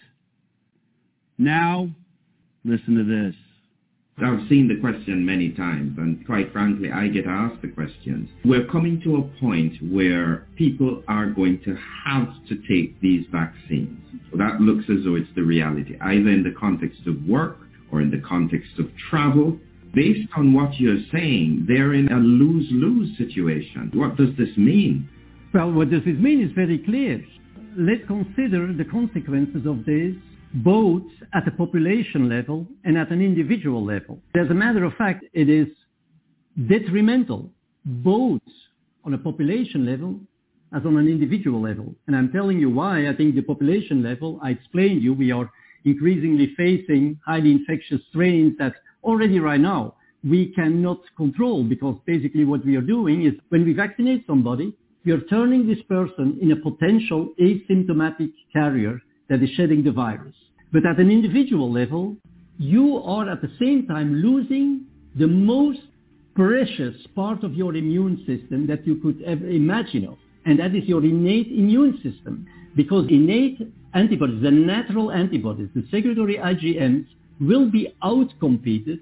Now, listen to this. I've seen the question many times, and quite frankly, I get asked the questions. We're coming to a point where people are going to have to take these vaccines. That looks as though it's the reality, either in the context of work or in the context of travel. Based on what you're saying, they're in a lose-lose situation. What does this mean? Well, what does this mean is very clear. Let's consider the consequences of this both at a population level and at an individual level. As a matter of fact, it is detrimental both on a population level as on an individual level. And I'm telling you why. I think the population level, I explained to you, we are increasingly facing highly infectious strains that already right now we cannot control, because basically what we are doing is when we vaccinate somebody, we are turning this person in a potential asymptomatic carrier that is shedding the virus. But at an individual level, you are at the same time losing the most precious part of your immune system that you could ever imagine of, and that is your innate immune system. Because innate antibodies, the natural antibodies, the secretory IgMs, will be outcompeted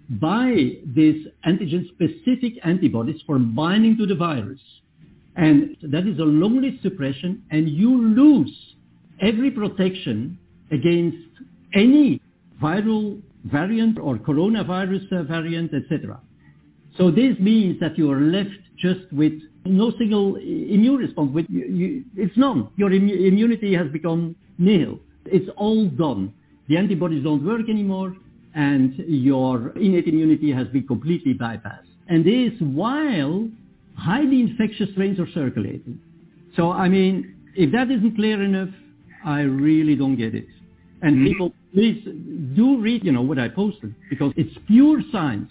by these antigen-specific antibodies for binding to the virus. And that is a long-lived suppression, and you lose every protection against any viral variant or coronavirus variant, etc. So this means that you are left just with no single immune response. It's none. Your immunity has become nil. It's all done. The antibodies don't work anymore, and your innate immunity has been completely bypassed. And this while highly infectious strains are circulating. So, I mean, if that isn't clear enough, I really don't get it. And people, please do read, what I posted, because it's pure science.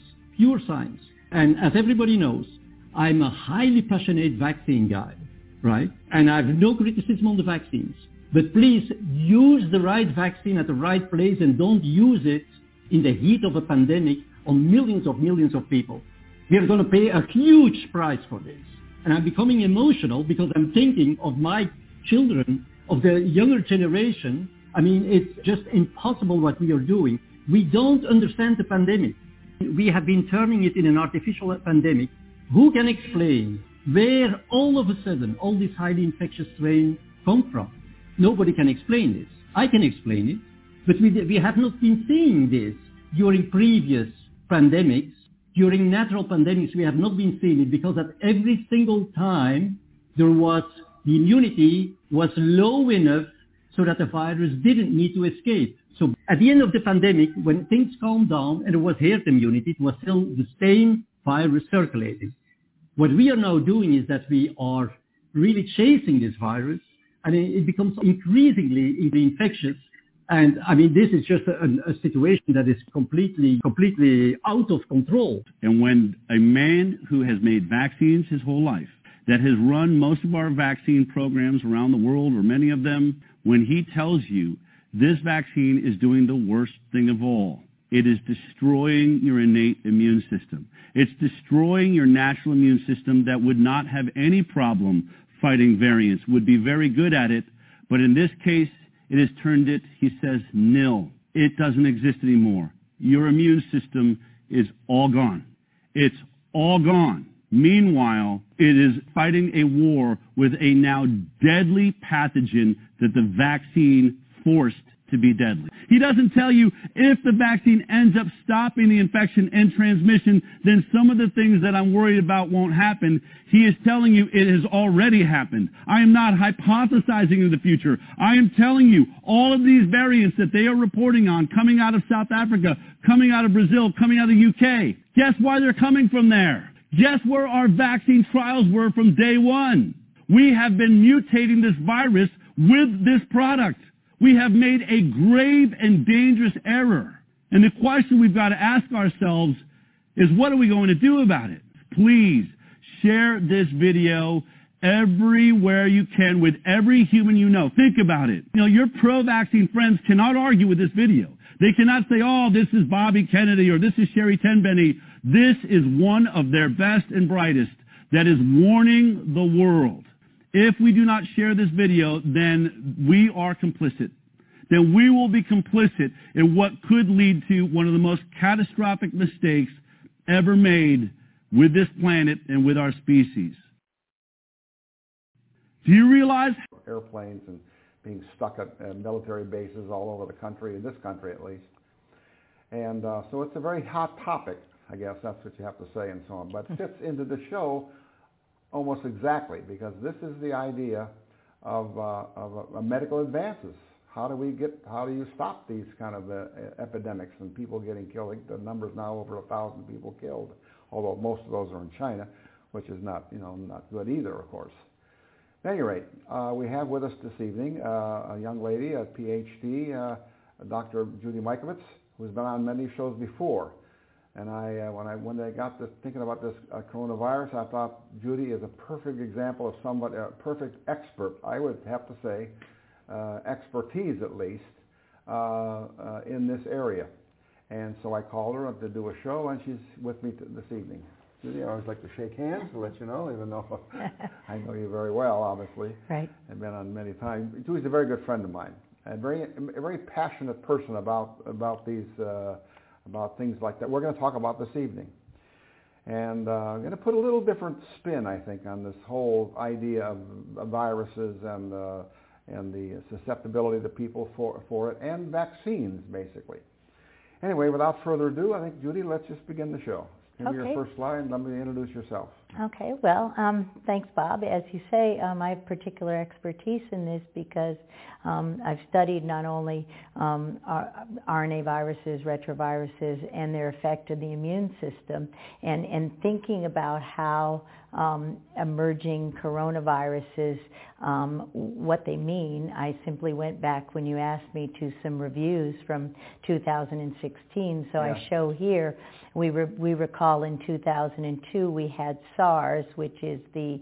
And as everybody knows, I'm a highly passionate vaccine guy, right? And I have no criticism on the vaccines. But please use the right vaccine at the right place, and don't use it in the heat of a pandemic on millions of people. We are going to pay a huge price for this. And I'm becoming emotional because I'm thinking of my children, of the younger generation. I mean, it's just impossible what we are doing. We don't understand the pandemic. We have been turning it in an artificial pandemic. Who can explain where all of a sudden all these highly infectious strains come from? Nobody can explain this. I can explain it, but we have not been seeing this during previous pandemics. During natural pandemics, we have not been seeing it because at every single time the immunity was low enough so that the virus didn't need to escape. So at the end of the pandemic, when things calmed down and there was herd immunity, it was still the same virus circulating. What we are now doing is that we are really chasing this virus, and it becomes increasingly infectious. And I mean, this is just a situation that is completely out of control. And when a man who has made vaccines his whole life, that has run most of our vaccine programs around the world, or many of them, when he tells you this vaccine is doing the worst thing of all, it is destroying your innate immune system. It's destroying your natural immune system that would not have any problem fighting variants, would be very good at it. But in this case, it has turned it, he says, nil. It doesn't exist anymore. Your immune system is all gone. It's all gone. Meanwhile, it is fighting a war with a now deadly pathogen that the vaccine forced to be deadly. He doesn't tell you if the vaccine ends up stopping the infection and transmission, then some of the things that I'm worried about won't happen. He is telling you it has already happened. I am not hypothesizing in the future. I am telling you all of these variants that they are reporting on coming out of South Africa, coming out of Brazil, coming out of the UK. Guess why they're coming from there? Guess where our vaccine trials were from day one? We have been mutating this virus with this product. We have made a grave and dangerous error. And the question we've got to ask ourselves is, what are we going to do about it? Please share this video everywhere you can with every human you know. Think about it. Your pro-vaccine friends cannot argue with this video. They cannot say, oh, this is Bobby Kennedy or this is Sherry Tenpenny. This is one of their best and brightest that is warning the world. If we do not share this video, then we are complicit. Then we will be complicit in what could lead to one of the most catastrophic mistakes ever made with this planet and with our species. Do you realize? Airplanes and being stuck at military bases all over the country, in this country at least. And so it's a very hot topic, I guess that's what you have to say and so on. But fits into the show almost exactly, because this is the idea of medical advances. How do you stop these kind of epidemics and people getting killed? The number's now over 1,000 people killed, although most of those are in China, which is not good either, of course. At any rate, we have with us this evening a young lady, a PhD, Dr. Judy Mikovits, who's been on many shows before. And when I got to thinking about this coronavirus, I thought Judy is a perfect example of somebody, a perfect expert, I would have to say, expertise at least, in this area. And so I called her to do a show, and she's with me this evening. Judy, I always like to shake hands to let you know, even though I know you very well, obviously. Right. I've been on many times. Judy's a very good friend of mine, and a very passionate person about things like that. We're going to talk about this evening. And I'm going to put a little different spin, I think, on this whole idea of viruses and the susceptibility of the people for it, and vaccines, basically. Anyway, without further ado, I think, Judy, let's just begin the show. Give me your first slide and let me introduce yourself. Okay, well, thanks, Bob. As you say, I have particular expertise in this because I've studied not only RNA viruses, retroviruses, and their effect on the immune system, and thinking about how emerging coronaviruses, what they mean. I simply went back when you asked me to some reviews from 2016. So I show here, we recall in 2002 we had SARS, which is the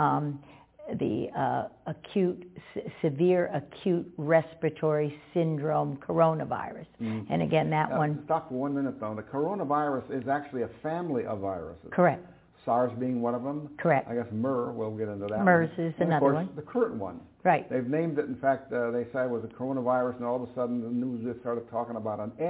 severe acute respiratory syndrome coronavirus. Mm-hmm. And again, that one... Stop for 1 minute, though. The coronavirus is actually a family of viruses. Correct. SARS being one of them. Correct. I guess MERS, we'll get into that. MERS is another one. Of course, the current one. Right. They've named it, in fact, they said it was a coronavirus, and all of a sudden the news just started talking about an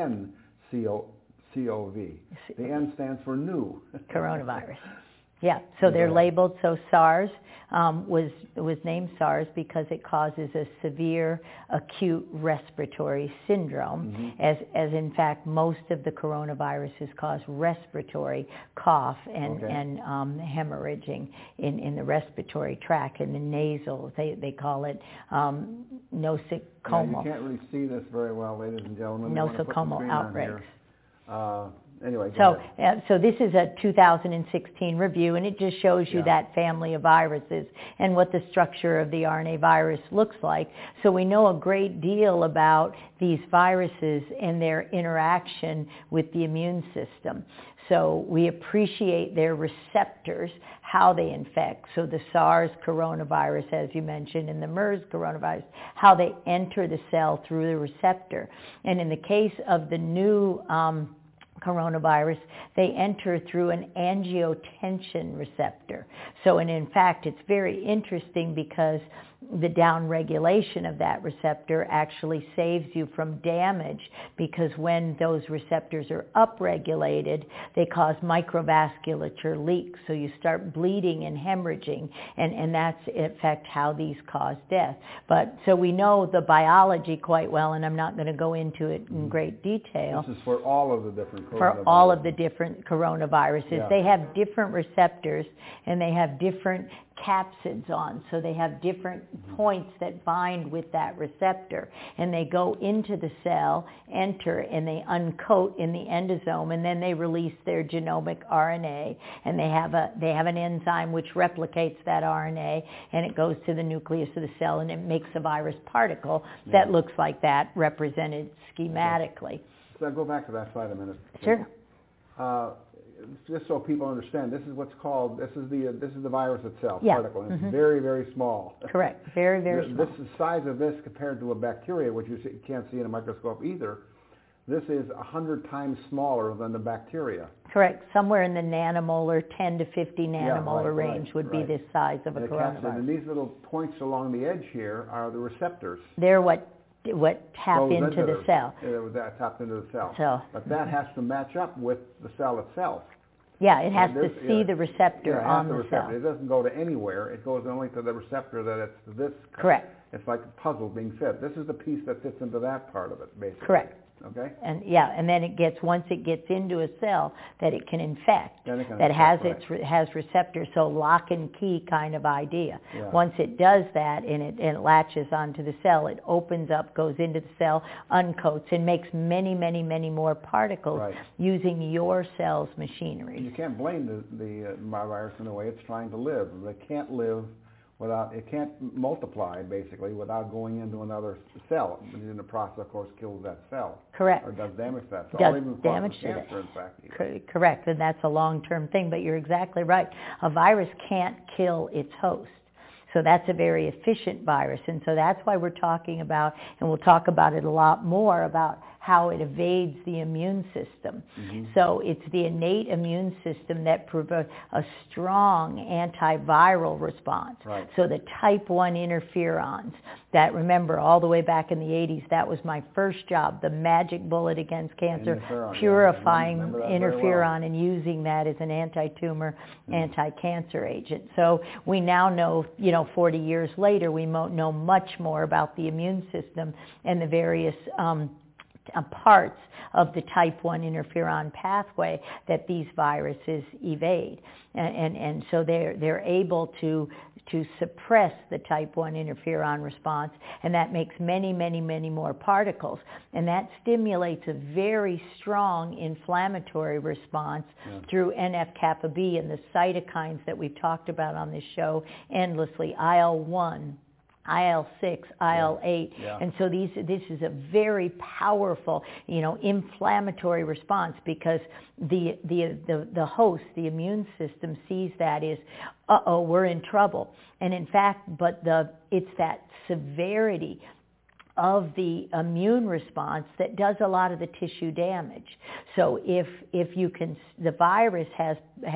NCOV. The N stands for new. Coronavirus. Yeah, so they're labeled. So SARS was named SARS because it causes a severe acute respiratory syndrome, as in fact most of the coronaviruses cause respiratory cough and hemorrhaging in the respiratory tract, in the nasal. They call it nosocomial. Yeah, you can't really see this very well, ladies and gentlemen. Nosocomial outbreaks. Anyway, so this is a 2016 review, and it just shows you that family of viruses and what the structure of the RNA virus looks like. So we know a great deal about these viruses and their interaction with the immune system. So we appreciate their receptors, how they infect. So the SARS coronavirus, as you mentioned, and the MERS coronavirus, how they enter the cell through the receptor. And in the case of the new coronavirus, they enter through an angiotensin receptor. So, and in fact, it's very interesting because the downregulation of that receptor actually saves you from damage, because when those receptors are upregulated, they cause microvasculature leaks. So you start bleeding and hemorrhaging, and that's in fact how these cause death. But so we know the biology quite well, and I'm not going to go into it in great detail. This is for all of the different coronaviruses. For all of the different coronaviruses. Yeah. They have different receptors, and they have different capsids on, so they have different points that bind with that receptor, and they go into the cell, enter, and they uncoat in the endosome, and then they release their genomic RNA, and they have an enzyme which replicates that RNA, and it goes to the nucleus of the cell, and it makes a virus particle that looks like that, represented schematically. So I'll go back to that slide a minute. Sure. just so people understand, this is what's called, this is the virus itself, yeah. particle. And it's very, very small. Correct. Very, very small. The size of this compared to a bacteria, which you can't see in a microscope either, this is 100 times smaller than the bacteria. Correct. Somewhere in the nanomolar, 10 to 50 nanomolar range would be this size of a coronavirus. And these little points along the edge here are the receptors. They're what tap into the cell. That tapped into the cell. But that has to match up with the cell itself. Yeah, it has to see the receptor on the cell. It doesn't go to anywhere. It goes only to the receptor that it's this. Correct. It's like a puzzle being fit. This is the piece that fits into that part of it, basically. Correct. Okay. And then once it gets into a cell that it can infect, has receptors, so lock and key kind of idea. Yeah. Once it does that and it latches onto the cell, it opens up, goes into the cell, uncoats, and makes many, many, many more particles using your cell's machinery. You can't blame the virus in a way it's trying to live. It can't live it can't multiply, basically, without going into another cell. And in the process, of course, kills that cell. Correct. Or does damage to that cell. Does or even damage to cancer, in fact. Correct, and that's a long-term thing, but you're exactly right. A virus can't kill its host. So that's a very efficient virus, and so that's why we're talking about, and we'll talk about it a lot more, about how it evades the immune system. Mm-hmm. So it's the innate immune system that provides a strong antiviral response. Right. So the type 1 interferons, that, remember, all the way back in the 80s, that was my first job, the magic bullet against cancer, purifying interferon and using that as an anti-tumor, anti-cancer agent. So we now know, 40 years later, we know much more about the immune system and the various parts of the type 1 interferon pathway that these viruses evade. And so they're able to suppress the type 1 interferon response, and that makes many, many, many more particles. And that stimulates a very strong inflammatory response through NF-kappa B and the cytokines that we've talked about on this show endlessly, IL-1, IL-6, IL-8, and so this is a very powerful, inflammatory response, because the host, the immune system, sees that as, we're in trouble, and in fact, it's that severity of the immune response that does a lot of the tissue damage. So if the virus has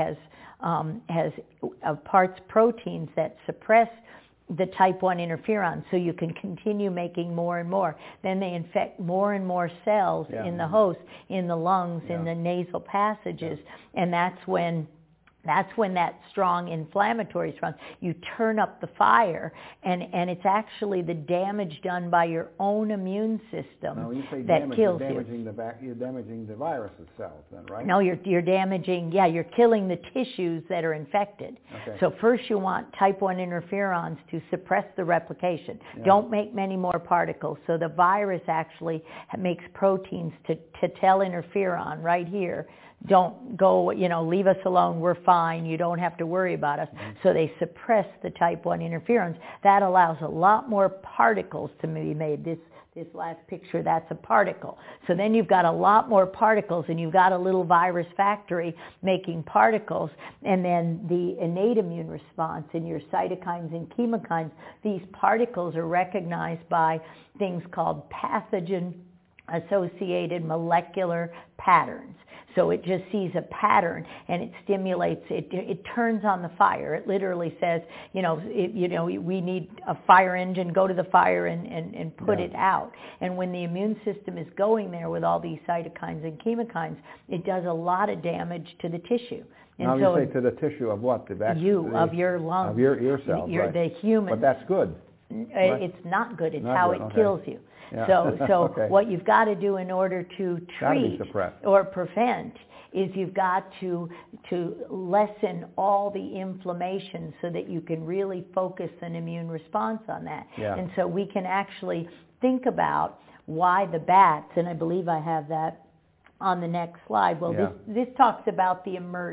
parts proteins that suppress the type 1 interferon, so you can continue making more and more. Then they infect more and more cells in the host, in the lungs, in the nasal passages, and that's when that strong inflammatory response, you turn up the fire, and it's actually the damage done by your own immune system kills you. You're damaging the virus itself then, right? No, you're damaging, you're killing the tissues that are infected. Okay. So first you want type 1 interferons to suppress the replication. Don't make many more particles. So the virus actually makes proteins to tell interferon right here, don't go, leave us alone, we're fine, you don't have to worry about us. So they suppress the type 1 interferons. That allows a lot more particles to be made. This last picture, that's a particle. So then you've got a lot more particles, and you've got a little virus factory making particles, and then the innate immune response in your cytokines and chemokines, these particles are recognized by things called pathogen-associated molecular patterns. So it just sees a pattern, and it stimulates, it turns on the fire. It literally says, we need a fire engine, go to the fire and put it out. And when the immune system is going there with all these cytokines and chemokines, it does a lot of damage to the tissue. And now so you say to the tissue of what? Of your lungs. Of your cells, the human. But that's good. It's not good. It's not how good. It kills you. Yeah. So what you've got to do in order to treat or prevent is you've got to lessen all the inflammation so that you can really focus an immune response on that. Yeah. And so we can actually think about why the bats, and I believe I have that on the next slide. Well, this talks about the emergence.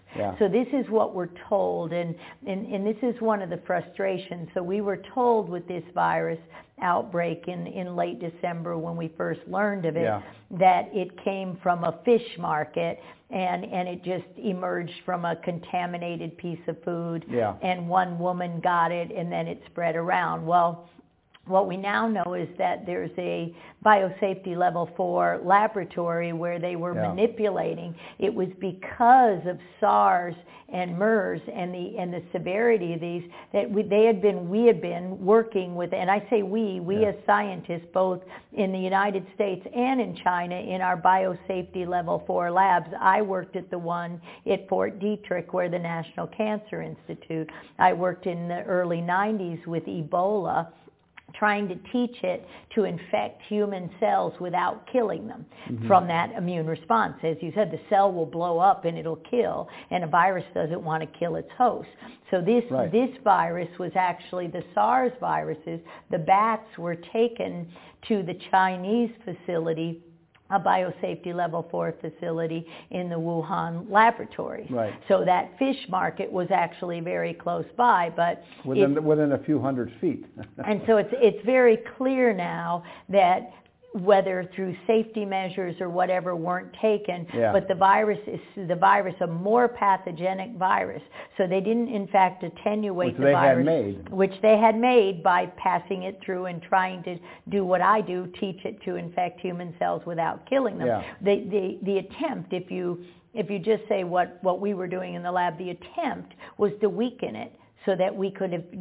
Yeah. So this is what we're told, and this is one of the frustrations. So we were told with this virus outbreak in late December when we first learned of it, that it came from a fish market and it just emerged from a contaminated piece of food, and one woman got it and then it spread around. Well, what we now know is that there's a biosafety level 4 laboratory where they were manipulating. It was because of SARS and MERS and the severity of these that we had been working with, and I say we as scientists, both in the United States and in China, in our biosafety level 4 labs. I worked at the one at Fort Detrick, where the National Cancer Institute. I worked in the early 90s with Ebola, trying to teach it to infect human cells without killing them from that immune response. As you said, the cell will blow up and it'll kill, and a virus doesn't want to kill its host. So this virus was actually the SARS viruses. The bats were taken to the Chinese facility, a biosafety level 4 facility in the Wuhan laboratories. Right. So that fish market was actually very close by, but within a few hundred feet. And so it's very clear now that whether through safety measures or whatever weren't taken, but the virus a more pathogenic virus. So they didn't in fact attenuate the virus, which they had made by passing it through and trying to do what I do, teach it to infect human cells without killing them. The attempt, if you just say what we were doing in the lab, the attempt was to weaken it, so that we could have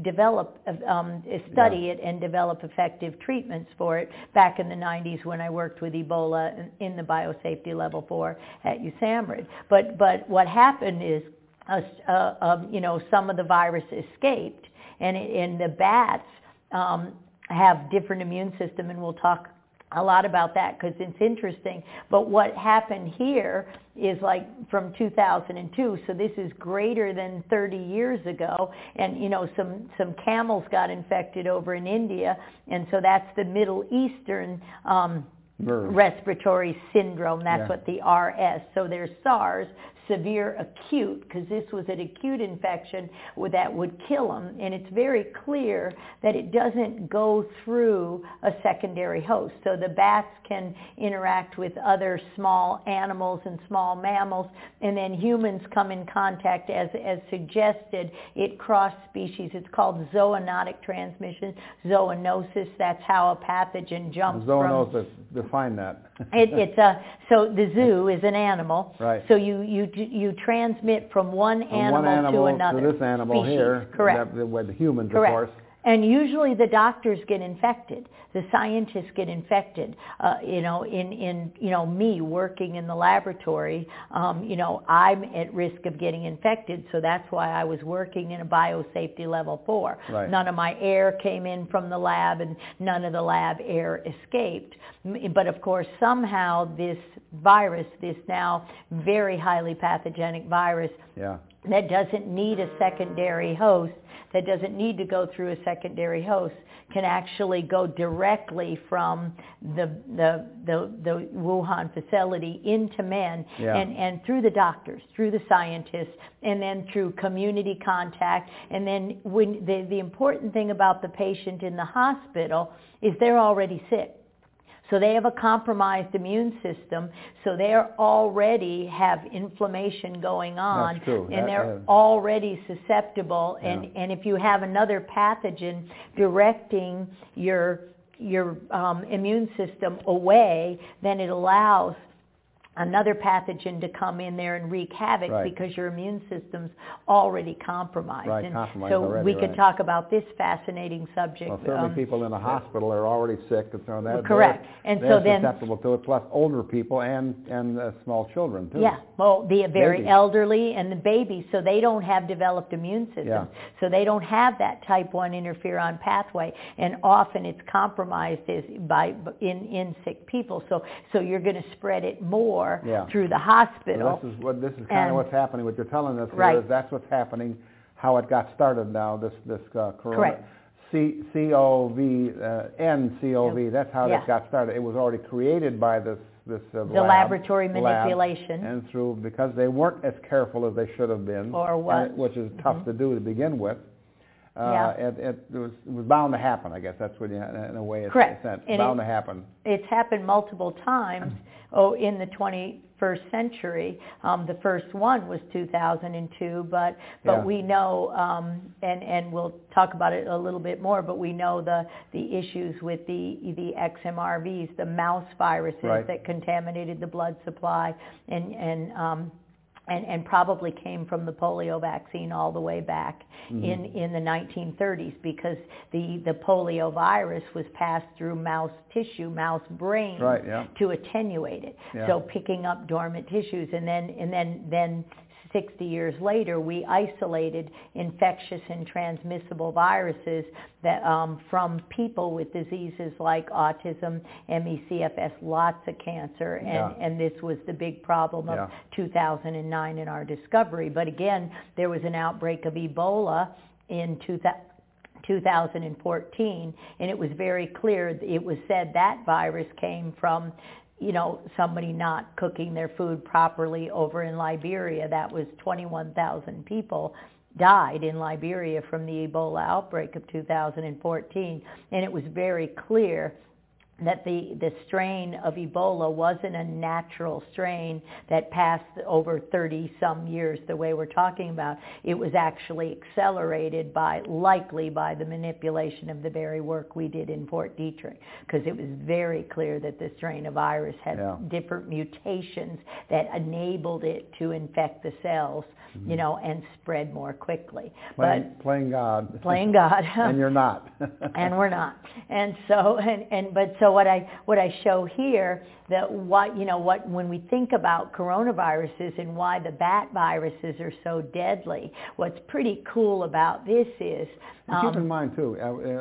study it and develop effective treatments for it back in the 90s when I worked with Ebola in the biosafety level 4 at USAMRIID. But what happened is, some of the virus escaped, and the bats have different immune system, and we'll talk a lot about that because it's interesting. But what happened here is like from 2002, so this is greater than 30 years ago, and some camels got infected over in India, and so that's the Middle Eastern respiratory syndrome. That's what the RS. So there's SARS, severe acute, because this was an acute infection that would kill them, and it's very clear that it doesn't go through a secondary host. So the bats can interact with other small animals and small mammals, and then humans come in contact as suggested. It cross species. It's called zoonotic transmission, zoonosis. That's how a pathogen jumps Zoonosis, define that. So the zoo is an animal. Right. So you transmit from one animal to another. To this animal species. Here. Correct. With the humans, Correct. of course. And usually the doctors get infected. The scientists get infected. In me working in the laboratory, I'm at risk of getting infected. So that's why I was working in a biosafety level 4. Right. None of my air came in from the lab, and none of the lab air escaped. But of course, somehow this virus, this now very highly pathogenic virus, that doesn't need a secondary host, that doesn't need to go through a secondary host, can actually go directly from the Wuhan facility into men, and through the doctors, through the scientists, and then through community contact. And then when the important thing about the patient in the hospital is they're already sick. So they have a compromised immune system, so they already have inflammation going on. That's true. And they're already susceptible. And if you have another pathogen directing your immune system away, then it allows another pathogen to come in there and wreak havoc because your immune system's already compromised. Right, and compromised so already, we could talk about this fascinating subject. Well, certainly people in the hospital are already sick, and so correct. And so then susceptible to it, plus older people and small children too. Yeah, well, the very babies. elderly and the babies, so they don't have developed immune systems. So they don't have that type 1 interferon pathway, and often it's compromised in sick people. So you're going to spread it more through the hospital. So this is kind of what's happening. What you're telling us here is that's what's happening. How it got started now. This corona. Correct. NCOV. That's how that got started. It was already created by the laboratory manipulation, and because they weren't as careful as they should have been, which is tough to do to begin with. It was bound to happen. I guess that's what, in a way, it's bound to happen. It's happened multiple times. In the 21st century, the first one was 2002. But we know, and we'll talk about it a little bit more. But we know the issues with the XMRVs, the mouse viruses that contaminated the blood supply, and probably came from the polio vaccine all the way back in the 1930s, because the polio virus was passed through mouse tissue, mouse brain, to attenuate it. So picking up dormant tissues, and then 60 years later, we isolated infectious and transmissible viruses that from people with diseases like autism, ME/CFS, lots of cancer, and this was the big problem of 2009 in our discovery. But again, there was an outbreak of Ebola in 2014, and it was very clear. It was said that virus came from somebody not cooking their food properly over in Liberia. That was 21,000 people died in Liberia from the Ebola outbreak of 2014. And it was very clear that the strain of Ebola wasn't a natural strain that passed over 30-some years the way we're talking about. It was actually accelerated likely by the manipulation of the very work we did in Fort Detrick, because it was very clear that the strain of virus had different mutations that enabled it to infect the cells, and spread more quickly. Playing God. And you're not. And we're not. And so, so what I show here, that when we think about coronaviruses and why the bat viruses are so deadly, what's pretty cool about this is keep in mind too.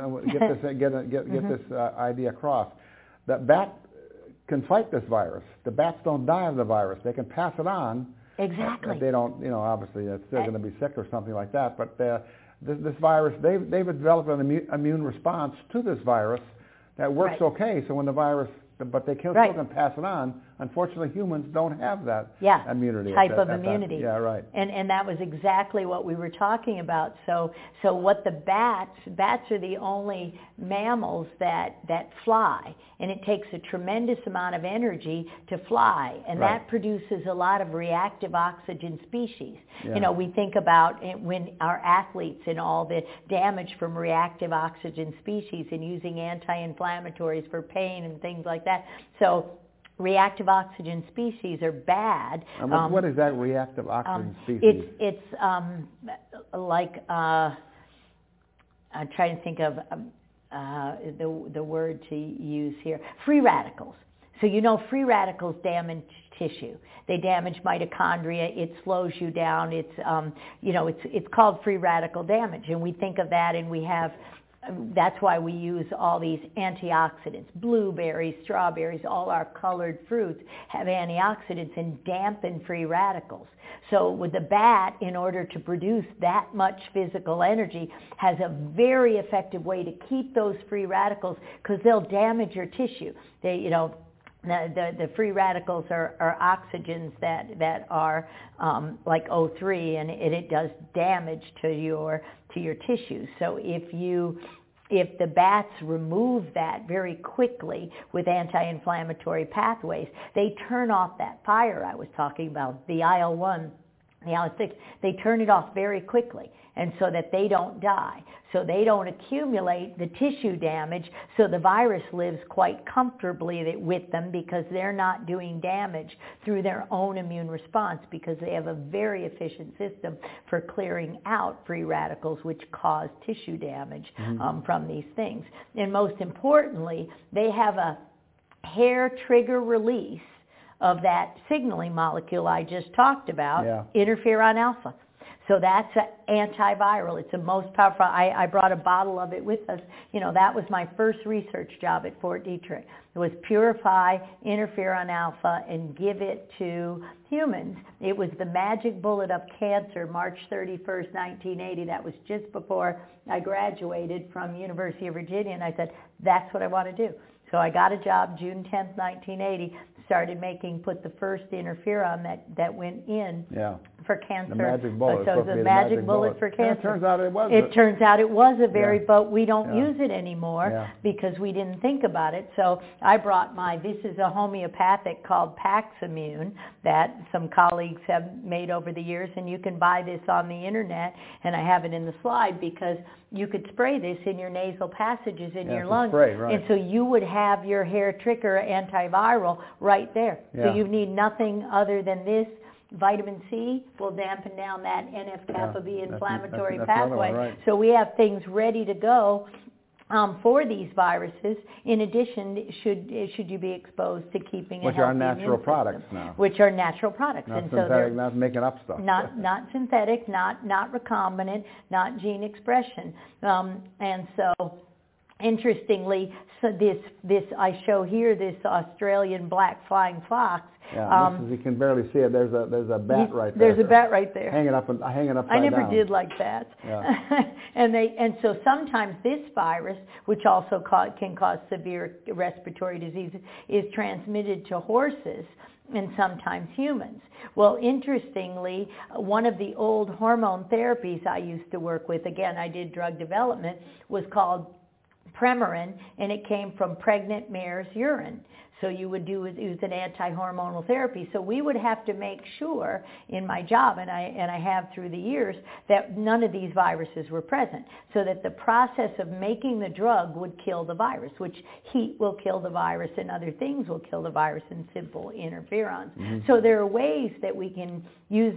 Get this idea across. That bat can fight this virus. The bats don't die of the virus. They can pass it on. Exactly. They don't, obviously they're still going to be sick or something like that. But this virus, they've developed an immune response to this virus that works okay. So when the virus, but they still can pass it on. Unfortunately, humans don't have that immunity. Type of immunity. Yeah, right. And that was exactly what we were talking about. So what the bats are the only mammals that fly, and it takes a tremendous amount of energy to fly, and that produces a lot of reactive oxygen species. We think about it when our athletes and all the damage from reactive oxygen species and using anti-inflammatories for pain and things like that. So reactive oxygen species are bad. What is that reactive oxygen species? It's like I'm trying to think of the word to use here. Free radicals. So free radicals damage tissue. They damage mitochondria. It slows you down. It's called free radical damage, and we think of that, and we have. That's why we use all these antioxidants. Blueberries, strawberries, all our colored fruits have antioxidants and dampen free radicals. So with the bat, in order to produce that much physical energy, has a very effective way to keep those free radicals, because they'll damage your tissue. The free radicals are oxygens that are like O3, and it does damage to your tissues. So if the bats remove that very quickly with anti-inflammatory pathways, they turn off that fire I was talking about, the IL-1, the IL-6. They turn it off very quickly, and so that they don't die. So they don't accumulate the tissue damage, so the virus lives quite comfortably with them, because they're not doing damage through their own immune response, because they have a very efficient system for clearing out free radicals which cause tissue damage from these things. And most importantly, they have a hair trigger release of that signaling molecule I just talked about, interferon alpha. So that's an antiviral. It's the most powerful. I brought a bottle of it with us. That was my first research job at Fort Detrick. It was purify interferon alpha and give it to humans. It was the magic bullet of cancer, March 31st, 1980. That was just before I graduated from University of Virginia, and I said, that's what I want to do. So I got a job June 10th, 1980, started put the first interferon that went in for cancer. The magic bullet. So the magic bullet for cancer. It turns out it was. It turns out it was but we don't use it anymore because we didn't think about it. So I brought this is a homeopathic called Paximune that some colleagues have made over the years, and you can buy this on the internet, and I have it in the slide because you could spray this in your nasal passages in your lungs. Spray, right. And so you would have your hair trigger antiviral right there. So you need nothing other than this. Vitamin C will dampen down that NF-kappa B inflammatory pathway. Right. So we have things ready to go for these viruses. In addition, should you be exposed to keeping a healthy are natural immune system, products now. Which are natural products. Not and synthetic, so not making up stuff. Not synthetic, not recombinant, not gene expression. And so interestingly, so this I show here, this Australian black flying fox. Yeah, you can barely see it. There's a bat right there. There's a bat right there. Hanging upside down. I never did like that. Yeah. and so sometimes this virus, which also can cause severe respiratory diseases, is transmitted to horses and sometimes humans. Well, interestingly, one of the old hormone therapies I used to work with, again, I did drug development, was called Premarin, and it came from pregnant mare's urine. So you would use an anti-hormonal therapy. So we would have to make sure in my job, and I have through the years, that none of these viruses were present, so that the process of making the drug would kill the virus, which heat will kill the virus and other things will kill the virus and simple interferons. Mm-hmm. So there are ways that we can use,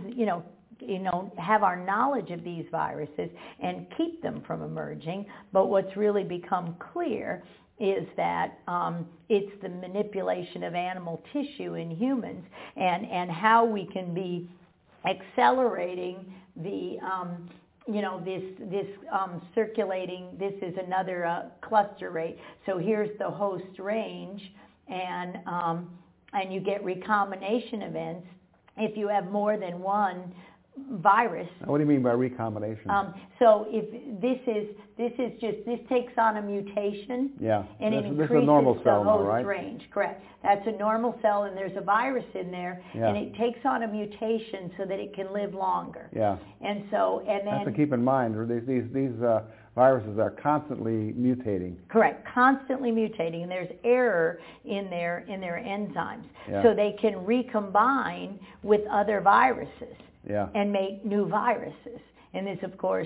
have our knowledge of these viruses and keep them from emerging. But what's really become clear is that it's the manipulation of animal tissue in humans and how we can be accelerating the this circulating. This is another cluster rate. So here's the host range, and you get recombination events if you have more than one virus. What do you mean by recombination? So if this takes on a mutation, and it increases this is a normal cell, the host right? range. Correct. That's a normal cell, and there's a virus in there, and it takes on a mutation so that it can live longer. Yeah. And then have to keep in mind these viruses are constantly mutating. Correct, constantly mutating, and there's error in their enzymes, so they can recombine with other viruses. And make new viruses. And this, of course,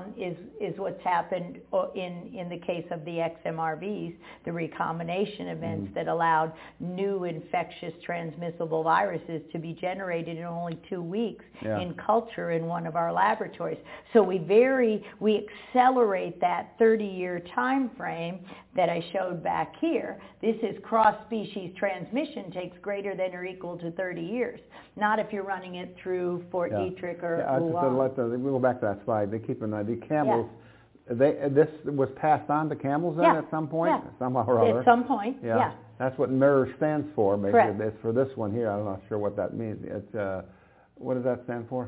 is what's happened in the case of the XMRVs, the recombination events that allowed new infectious transmissible viruses to be generated in only 2 weeks in culture in one of our laboratories. So we accelerate that 30-year time frame that I showed back here. This is cross-species transmission takes greater than or equal to 30 years. Not if you're running it through Fort Detrick or Wuhan. We'll go back to that slide. They keep in mind the camels. This was passed on to camels then at some point, somehow or other. At some point, That's what MERS stands for. Maybe Correct. It's for this one here. I'm not sure what that means. It's what does that stand for?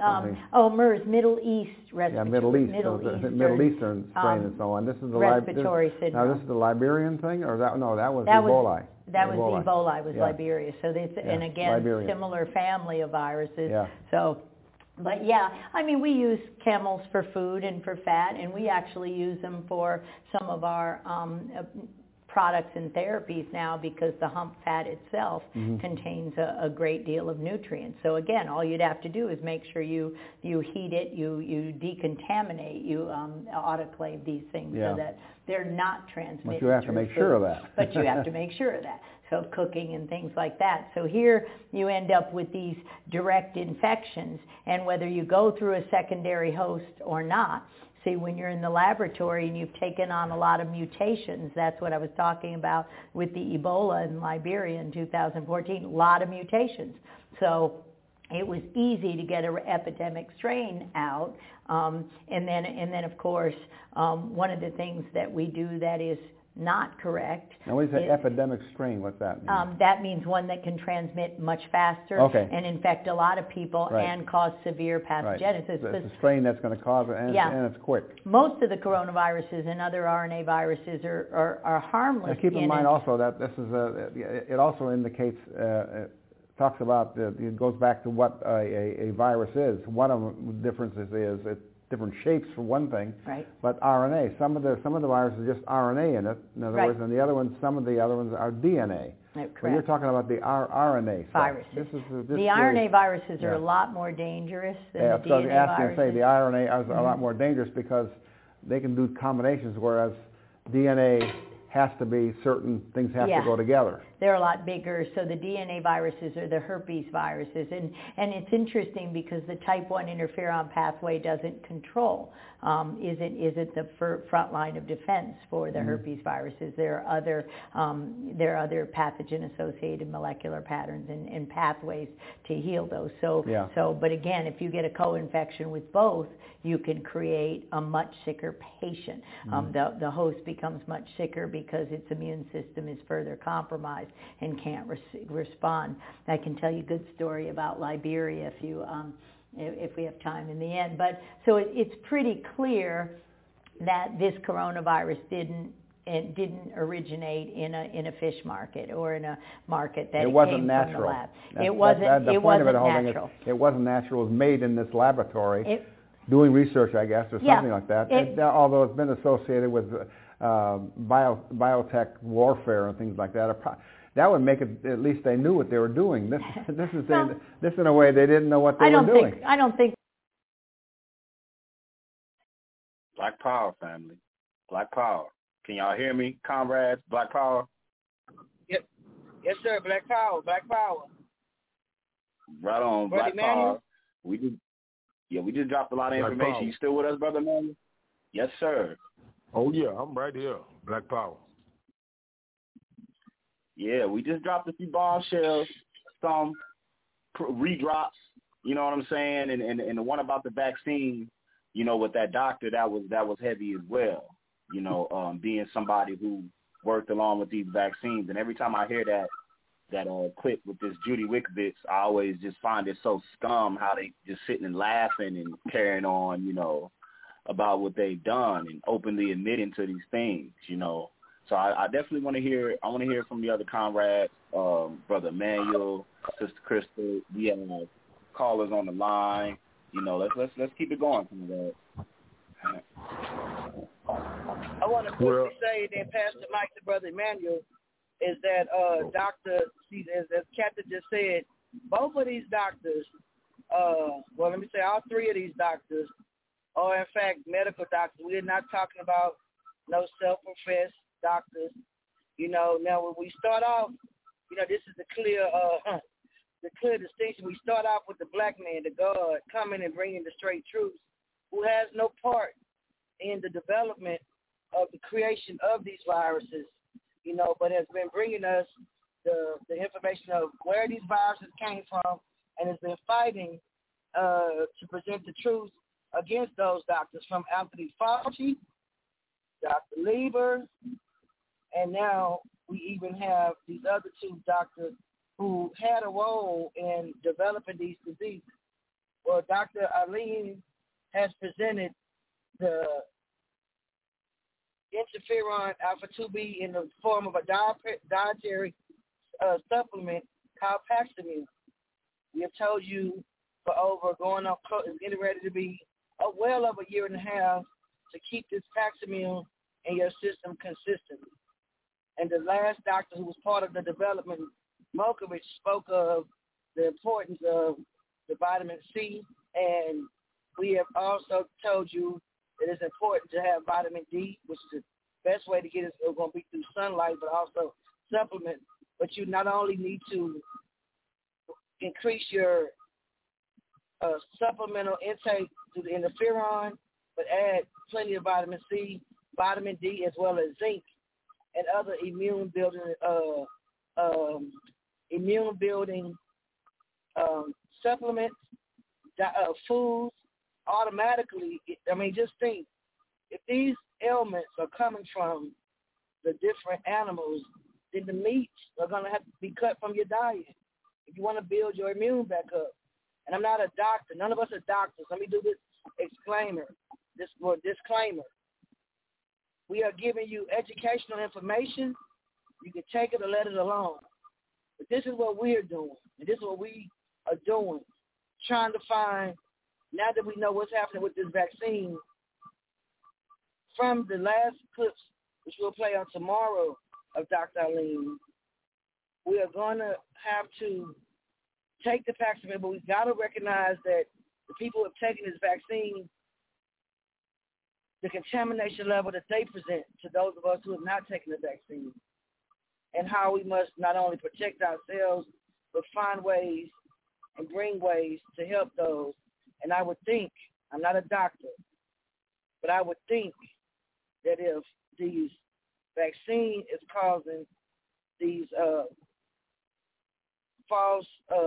MERS, Middle East respiratory. Yeah, Middle Eastern strain and so on. This is the respiratory syndrome. Now this is the Liberian thing, or that was Ebola. That was Ebola. Was Liberia. So it's and again Liberian. Similar family of viruses. Yeah. So. But we use camels for food and for fat, and we actually use them for some of our products and therapies now because the hump fat itself contains a great deal of nutrients. So again, all you'd have to do is make sure you heat it, you decontaminate, you autoclave these things so that they're not transmitted. But you have to make sure of that. But you have to make sure of that. So cooking and things like that. So here you end up with these direct infections, and whether you go through a secondary host or not. See, when you're in the laboratory and you've taken on a lot of mutations, that's what I was talking about with the Ebola in Liberia in 2014, a lot of mutations. So it was easy to get an epidemic strain out. And then of course, one of the things that we do that is not correct. Now, when you say epidemic strain, what's that mean? That means one that can transmit much faster and infect a lot of people and cause severe pathogenesis. Right. It's a strain that's going to cause it, and it's quick. Most of the coronaviruses and other RNA viruses are harmless. Now, keep in mind also that this is it also indicates, talks about, it goes back to what a virus is. One of the differences is it's different shapes for one thing, but RNA. Some of the viruses are just RNA in it. In other words, and the other ones, some of the other ones are DNA. Correct. But you're talking about the RNA viruses. The RNA viruses are a lot more dangerous than the DNA viruses. The RNA are a lot more dangerous because they can do combinations, whereas DNA has to be certain things have to go together. They're a lot bigger. So the DNA viruses are the herpes viruses. And it's interesting because the type 1 interferon pathway doesn't control. Isn't the front line of defense for the herpes viruses. There are other pathogen-associated molecular patterns and pathways to heal those. But again, if you get a co-infection with both, you can create a much sicker patient. The host becomes much sicker because its immune system is further compromised and can't respond. I can tell you a good story about Liberia if we have time in the end. But so it's pretty clear that this coronavirus didn't originate in a fish market or in a market that came from the lab. It wasn't natural. It wasn't natural. It was made in this laboratory, doing research, I guess, or something like that. Although it's been associated with biotech warfare and things like that. That would make it, at least they knew what they were doing. This in a way they didn't know what they were doing. I don't think. Black Power, family. Black Power. Can y'all hear me, comrades? Black Power? Yep. Yes, sir. Black Power. Black Power. Right on. Black Power. We just dropped a lot of information. You still with us, Brother Manuel? Yes, sir. Oh, yeah. I'm right here. Black Power. Yeah, we just dropped a few bombshells, some redrops, you know what I'm saying? And the one about the vaccine, you know, with that doctor, that was heavy as well, you know, being somebody who worked along with these vaccines. And every time I hear that clip with this Judy Wikovitz, I always just find it so scum how they just sitting and laughing and carrying on, you know, about what they've done and openly admitting to these things, you know. So I definitely want to hear. I want to hear from the other comrades, Brother Manuel, Sister Crystal. We have callers on the line. You know, let's keep it going, comrades. I want to quickly say, then pass the mic to Brother Emmanuel, is that as Captain just said, both of these doctors, let me say all three of these doctors are in fact medical doctors. We're not talking about no self-professed doctors. You know, now when we start off, you know, this is the clear distinction. We start off with the black man, the God, coming and bringing the straight truth, who has no part in the development of the creation of these viruses, you know, but has been bringing us the information of where these viruses came from and has been fighting to present the truth against those doctors, from Anthony Fauci, Dr. Lieber, and now we even have these other two doctors who had a role in developing these diseases. Well, Dr. Aline has presented the interferon alpha-2b in the form of a dietary supplement called Paximune. We have told you for getting ready to be well over a year and a half to keep this Paximune in your system consistently. And the last doctor who was part of the development, Mokovich, spoke of the importance of the vitamin C, and we have also told you that it's important to have vitamin D, which is the best way to get it. It's going to be through sunlight, but also supplement. But you not only need to increase your supplemental intake through the interferon, but add plenty of vitamin C, vitamin D, as well as zinc and other immune building supplements, foods, automatically, just think, if these ailments are coming from the different animals, then the meats are going to have to be cut from your diet if you want to build your immune back up. And I'm not a doctor. None of us are doctors. Let me do this disclaimer. We are giving you educational information. You can take it or let it alone. But this is what we're doing, and this is what we are doing, trying to find, now that we know what's happening with this vaccine, from the last clips, which we'll play on tomorrow, of Dr. Eileen, we are going to have to take the vaccine, but we've got to recognize that the people who have taken this vaccine, the contamination level that they present to those of us who have not taken the vaccine, and how we must not only protect ourselves, but find ways and bring ways to help those. And I would think, I'm not a doctor, but I would think that if these vaccine is causing these false,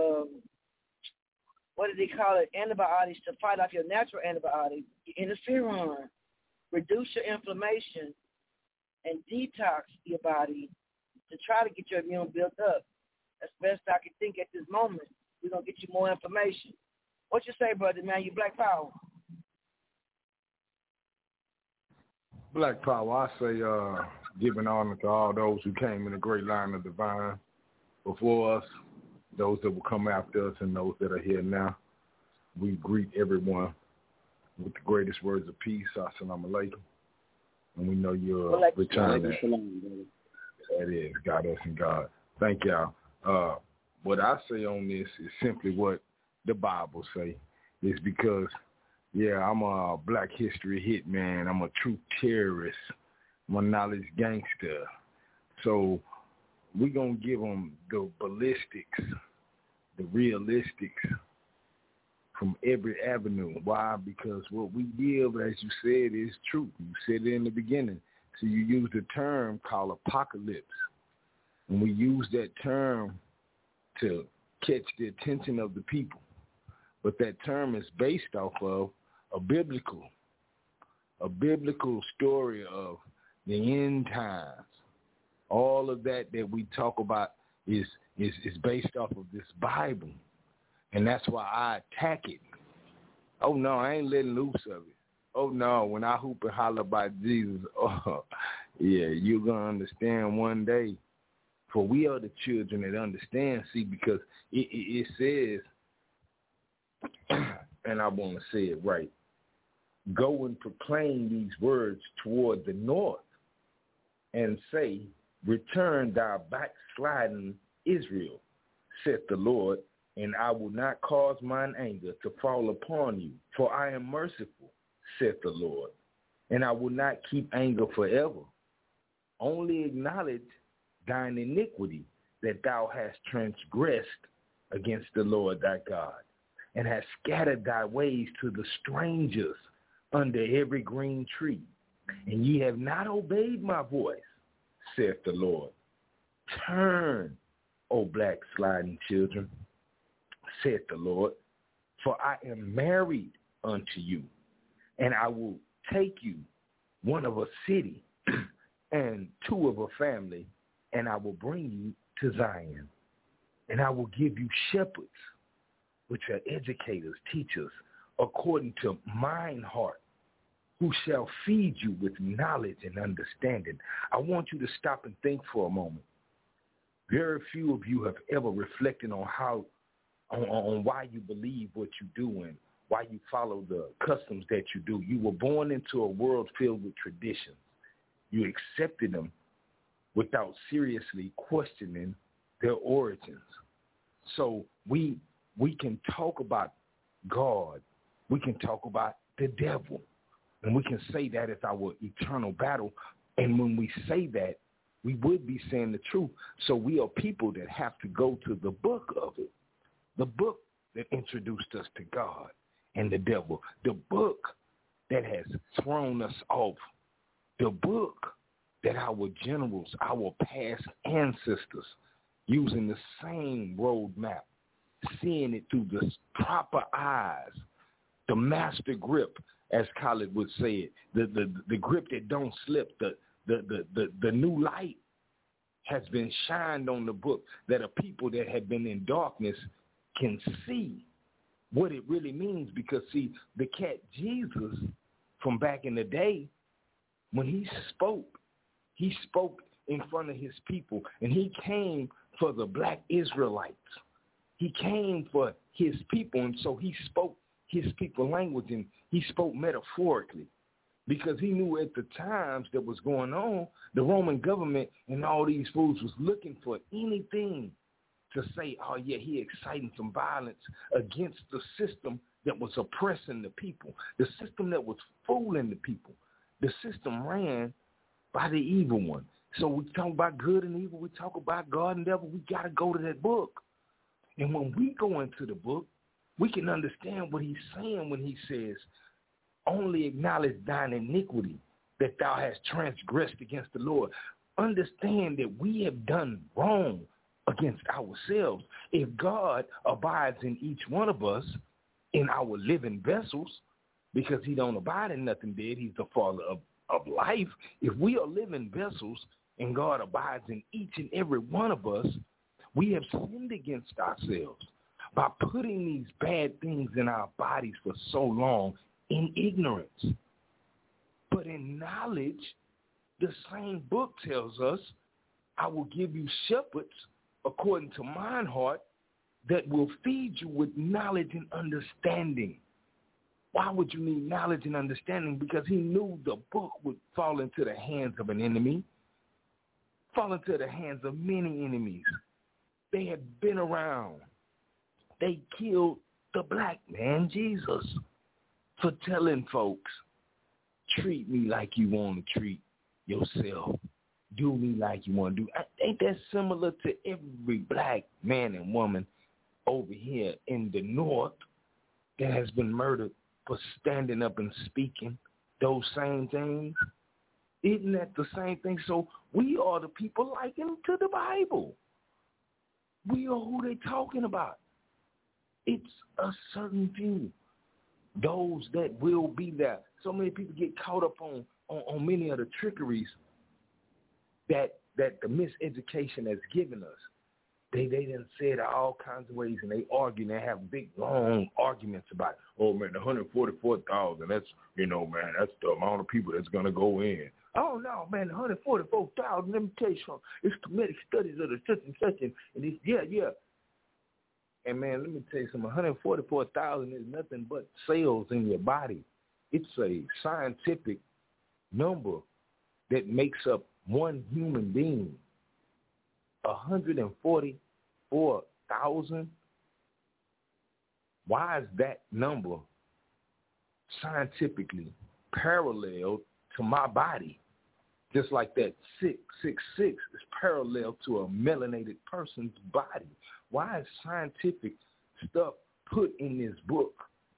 what do they call it, antibiotics to fight off your natural antibiotics, interferon, reduce your inflammation, and detox your body to try to get your immune built up. That's best I can think at this moment. We're going to get you more information. What you say, brother, man? You Black Power? Black Power, I say giving honor to all those who came in the great line of divine before us, those that will come after us, and those that are here now. We greet everyone with the greatest words of peace. Assalamu alaikum. And we know you're returning. That is, God us and God. Thank y'all. What I say on this is simply what the Bible say. It's because, I'm a Black history hitman. I'm a true terrorist. I'm a knowledge gangster. So we're going to give them the ballistics, the realistics from every avenue. Why? Because what we give, as you said, is truth. You said it in the beginning. So you use the term called apocalypse. And we use that term to catch the attention of the people. But that term is based off of a biblical story of the end times. All of that we talk about is based off of this Bible. And that's why I attack it. Oh, no, I ain't letting loose of it. Oh, no, when I hoop and holler about Jesus, you're going to understand one day. For we are the children that understand, because it says, and I want to say it right, go and proclaim these words toward the north and say, return thou backsliding Israel, saith the Lord, and I will not cause mine anger to fall upon you, for I am merciful, saith the Lord, and I will not keep anger forever. Only acknowledge thine iniquity, that thou hast transgressed against the Lord thy God, and hast scattered thy ways to the strangers under every green tree. And ye have not obeyed my voice, saith the Lord. Turn, O black sliding children, saith the Lord, for I am married unto you, and I will take you, one of a city and two of a family, and I will bring you to Zion. And I will give you shepherds, which are educators, teachers, according to mine heart, who shall feed you with knowledge and understanding. I want you to stop and think for a moment. Very few of you have ever reflected on on why you believe what you do and why you follow the customs that you do. You were born into a world filled with traditions. You accepted them without seriously questioning their origins. So we can talk about God. We can talk about the devil. And we can say that is our eternal battle. And when we say that, we would be saying the truth. So we are people that have to go to the book of it, the book that introduced us to God and the devil, the book that has thrown us off, the book that our generals, our past ancestors, using the same roadmap, seeing it through the proper eyes, the master grip, as Khaled would say it, the grip that don't slip, the new light has been shined on the book that a people that have been in darkness can see what it really means. Because, see, the cat Jesus from back in the day, when he spoke in front of his people, and he came for the black Israelites. He came for his people, and so he spoke his people language, and he spoke metaphorically, because he knew at the times that was going on, the Roman government and all these fools was looking for anything to say, oh yeah, he exciting some violence against the system that was oppressing the people, the system that was fooling the people. The system ran by the evil one. So we talk about good and evil, we talk about God and devil, we got to go to that book. And when we go into the book, we can understand what he's saying when he says, only acknowledge thine iniquity, that thou hast transgressed against the Lord. Understand that we have done wrong against ourselves. If God abides in each one of us, in our living vessels, because he don't abide in nothing dead, he's the father of life. If we are living vessels and God abides in each and every one of us, we have sinned against ourselves by putting these bad things in our bodies for so long in ignorance. But in knowledge, the same book tells us, I will give you shepherds according to mine heart that will feed you with knowledge and understanding. Why would you need knowledge and understanding? Because he knew the book would fall into the hands of an enemy, fall into the hands of many enemies. They had been around. They killed the black man, Jesus, for telling folks, treat me like you want to treat yourself. Do me like you want to do. Ain't that similar to every black man and woman over here in the North that has been murdered for standing up and speaking those same things? Isn't that the same thing? So we are the people likened to the Bible. We are who they talking about. It's a certain few, those that will be there. So many people get caught up on many of the trickeries that the miseducation has given us. They done said all kinds of ways, and they argue, and they have big, long arguments about, oh, man, the 144,000, that's, man, that's the amount of people that's going to go in. Oh, no, man, the 144,000, let me tell you something. It's comedic studies of the such and such, and it's, yeah. And, man, let me tell you something. 144,000 is nothing but cells in your body. It's a scientific number that makes up one human being. 144,000. Why is that number scientifically parallel to my body? Just like that 666 is parallel to a melanated person's body. Why is scientific stuff put in this book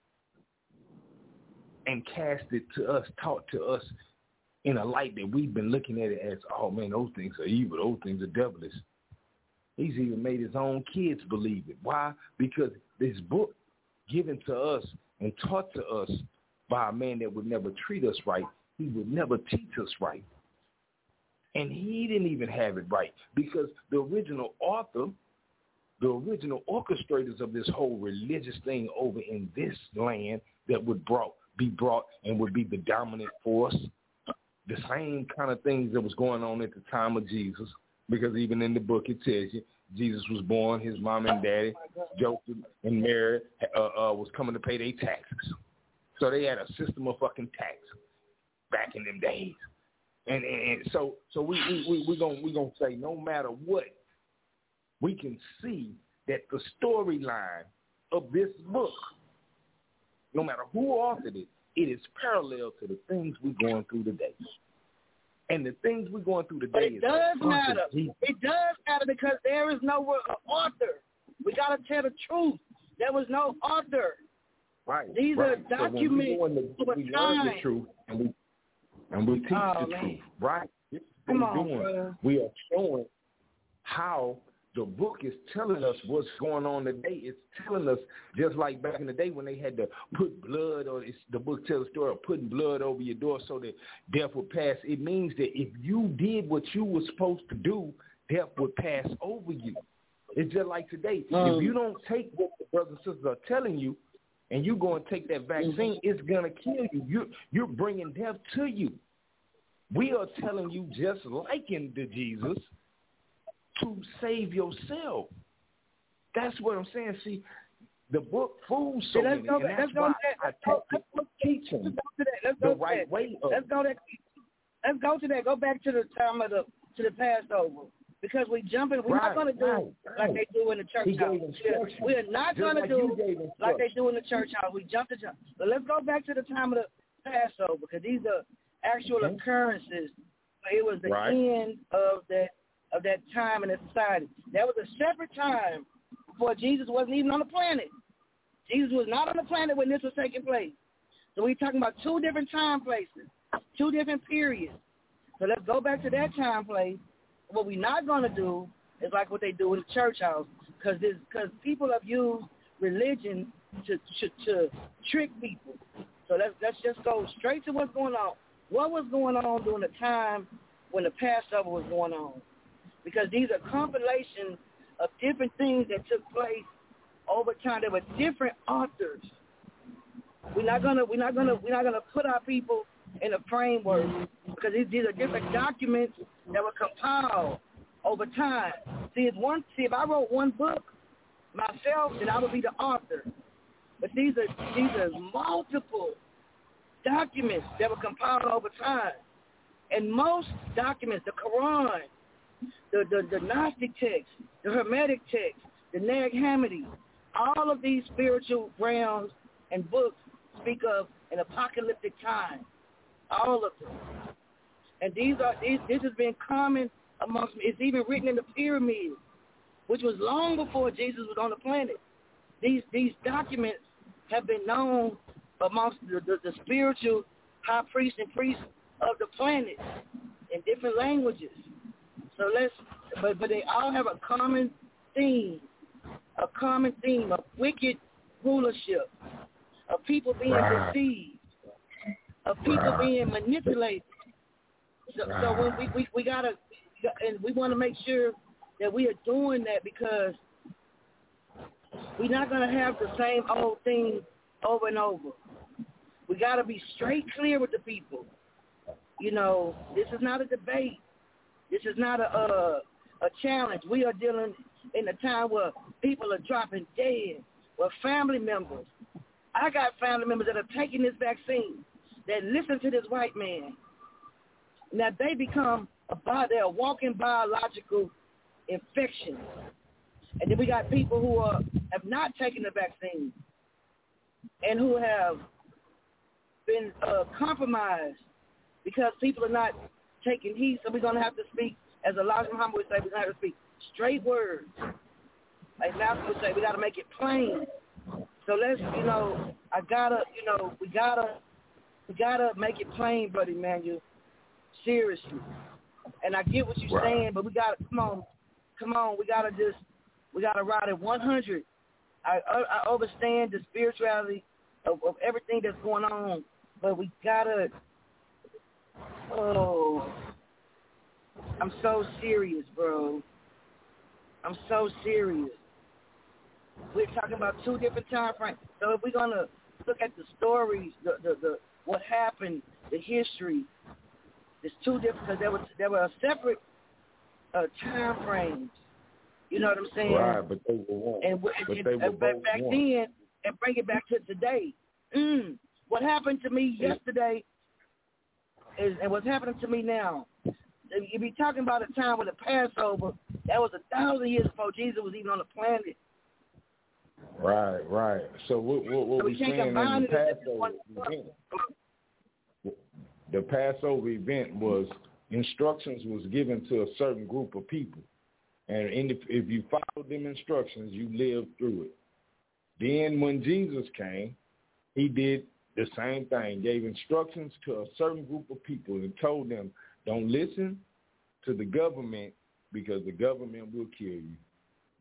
and casted to us, taught to us in a light that we've been looking at it as, oh, man, those things are evil, those things are devilish? He's even made his own kids believe it. Why? Because this book given to us and taught to us by a man that would never treat us right, he would never teach us right. And he didn't even have it right, because the original author, the original orchestrators of this whole religious thing over in this land that would be brought and would be the dominant force, the same kind of things that was going on at the time of Jesus, because even in the book it tells you Jesus was born, his mom and daddy, Joseph and Mary, was coming to pay their taxes. So they had a system of fucking tax back in them days. And so we gonna say, no matter what, we can see that the storyline of this book, no matter who authored it, it is parallel to the things we're going through today. And the things we're going through today it does matter. It does matter, because there is no author. We got to tell the truth. There was no author. Right. These are documents over we time. learn the truth, and we teach the truth. Right. This is what we're doing. We are showing how the book is telling us what's going on today. It's telling us, just like back in the day when they had to put blood, or the book tells the story of putting blood over your door so that death would pass. It means that if you did what you were supposed to do, death would pass over you. It's just like today. If you don't take what the brothers and sisters are telling you, and you go and take that vaccine, it's going to kill you. You're bringing death to you. We are telling you, just like in the Jesus, to save yourself. That's what I'm saying. See, the book fools so many, and that's why I teach them the right way. Let's go to that. Go back to the time of the Passover, because we're not going to do like they do in the church house. We are not going to do like they do in the church house. We jump to jump. But let's go back to the time of the Passover, because these are actual occurrences. It was the end of that time in the society. That was a separate time before Jesus wasn't even on the planet. Jesus was not on the planet when this was taking place. So we're talking about two different time places, two different periods. So let's go back to that time place. What we're not going to do is like what they do in the church house, because people have used religion to trick people. So let's just go straight to what's going on. What was going on during the time when the Passover was going on? Because these are compilations of different things that took place over time. There were different authors. We're not gonna put our people in a framework, because these are different documents that were compiled over time. See, if I wrote one book myself, then I would be the author. But these are multiple documents that were compiled over time. And most documents, the Quran, the Gnostic text, the Hermetic text, the Nag Hammadi, all of these spiritual realms and books speak of an apocalyptic time. All of them. And this has been common amongst me. It's even written in the pyramids, which was long before Jesus was on the planet. These documents have been known amongst the spiritual high priests and priests of the planet in different languages. So but they all have a common theme of wicked rulership, of people being deceived, of people being manipulated. So when we gotta, and we want to make sure that we are doing that, because we're not gonna have the same old thing over and over. We gotta be straight clear with the people. You know, this is not a debate. This is not a challenge. We are dealing in a time where people are dropping dead, where family members. I got family members that are taking this vaccine, that listen to this white man. Now they become they're a walking biological infection. And then we got people who have not taken the vaccine and who have been compromised because people are not taking heed. So we're going to have to speak, as Elijah Muhammad would say, we're going to have to speak straight words. Like Malcolm would say, we got to make it plain. So let's, we gotta make it plain, Brother Emmanuel. Seriously. And I get what you're saying, but we gotta come on. We gotta ride at 100. I understand the spirituality of everything that's going on, but we gotta. Oh, I'm so serious, bro. I'm so serious. We're talking about two different time frames. So if we're gonna look at the stories, the what happened, the history, it's two different, because there were separate time frames. You know what I'm saying? Right, but they were one. But back then, and bring it back to today. What happened to me yesterday and what's happening to me now. You be talking about a time with the Passover, that was 1,000 years before Jesus was even on the planet. Right. So what we're saying in the Passover event, the Passover event was instructions was given to a certain group of people. And if you followed them instructions, you lived through it. Then when Jesus came, he did the same thing, gave instructions to a certain group of people and told them, don't listen to the government because the government will kill you.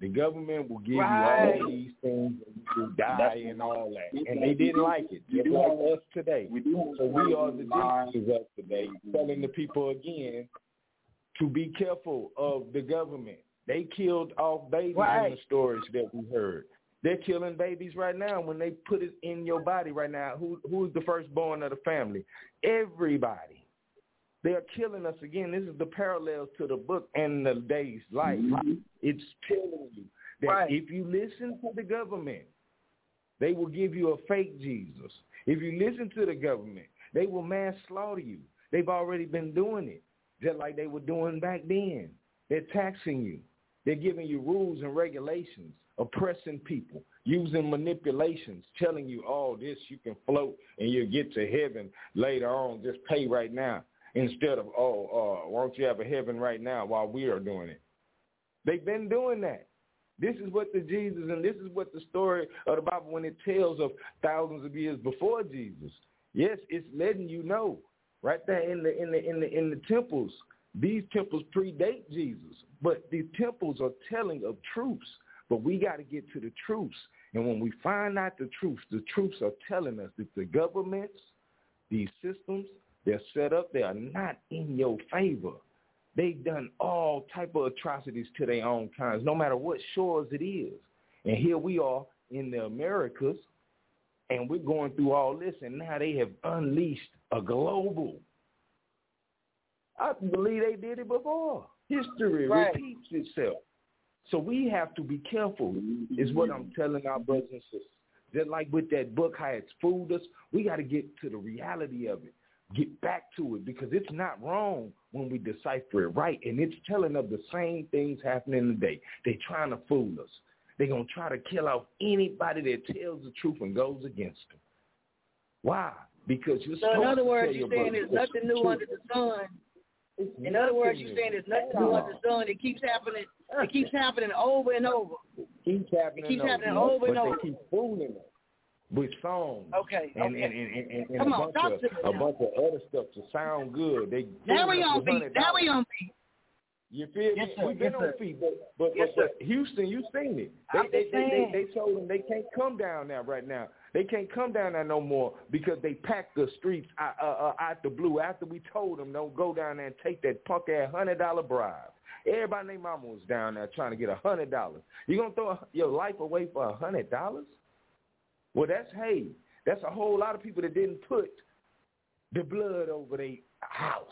The government will give you all these things and you die and all that. And they didn't like it, just like us today. So we are the Jesus of today, telling the people again to be careful of the government. They killed off babies in the stories that we heard. They're killing babies right now when they put it in your body right now. Who's the firstborn of the family? Everybody. They are killing us again. This is the parallels to the book and the day's life. It's telling you that if you listen to the government, they will give you a fake Jesus. If you listen to the government, they will mass slaughter you. They've already been doing it, just like they were doing back then. They're taxing you. They're giving you rules and regulations, oppressing people, using manipulations, telling you, oh, this, you can float and you'll get to heaven later on. Just pay right now. Instead of, why don't you have a heaven right now while we are doing it? They've been doing that. This is what the Jesus, and this is what the story of the Bible, when it tells of thousands of years before Jesus. Yes, it's letting you know right there in the temples. These temples predate Jesus, but these temples are telling of truths. But we got to get to the truths. And when we find out the truths are telling us that the governments, these systems, they're set up, they are not in your favor. They've done all type of atrocities to their own kinds, no matter what shores it is. And here we are in the Americas, and we're going through all this, and now they have unleashed a global. I believe they did it before. History repeats itself. So we have to be careful, is what I'm telling our brothers and sisters. Just like with that book, how it's fooled us, we got to get to the reality of it. Get back to it, because it's not wrong when we decipher it right, and it's telling of the same things happening today. They're trying to fool us. They're going to try to kill off anybody that tells the truth and goes against them. Why? Because you're so in other words, you're saying there's nothing new under the sun. In other words, you're saying there's nothing new under the sun. It keeps happening. It keeps happening over and over. It keeps happening over and over. They keep fooling us with songs, and a bunch of other stuff to sound good. Now we on beat. You feel me? We've been on feet, but Houston, you seen it. They told them they can't come down there right now. They can't come down there no more because they packed the streets out the blue. After we told them don't go down there and take that punk ass $100 bribe. Everybody and their mama was down there trying to get $100. You gonna throw your life away for $100? Well, that's a whole lot of people that didn't put the blood over their house.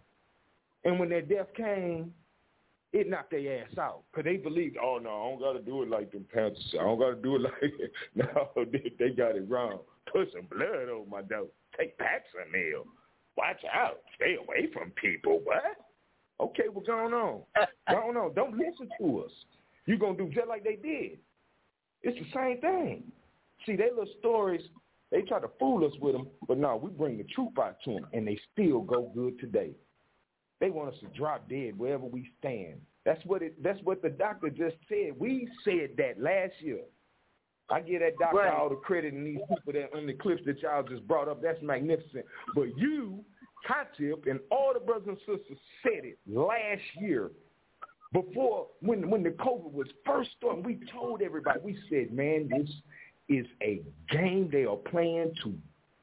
And when their death came, it knocked their ass out. Because they believed, oh, no, I don't got to do it like them Panthers. I don't got to do it like it. No, they got it wrong. Put some blood over my door. Take Paxil. Watch out. Stay away from people. What? Okay, what's going on? Going on. Don't listen to us. You're going to do just like they did. It's the same thing. See, they little stories, they try to fool us with them, but no, we bring the truth out to them, and they still go good today. They want us to drop dead wherever we stand. That's what the doctor just said. We said that last year. I give that doctor all the credit, and these people that on the clips that y'all just brought up, that's magnificent. But you, Katip, and all the brothers and sisters said it last year. Before, when the COVID was first starting, we told everybody, we said, man, this is a game they are playing to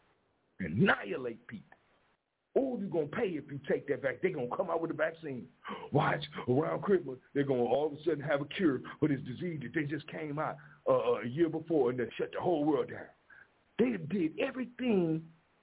annihilate people. Oh, you're going to pay if you take that vaccine. They're going to come out with a vaccine. Watch, around Christmas, they're going to all of a sudden have a cure for this disease that they just came out a year before, and they shut the whole world down. They did everything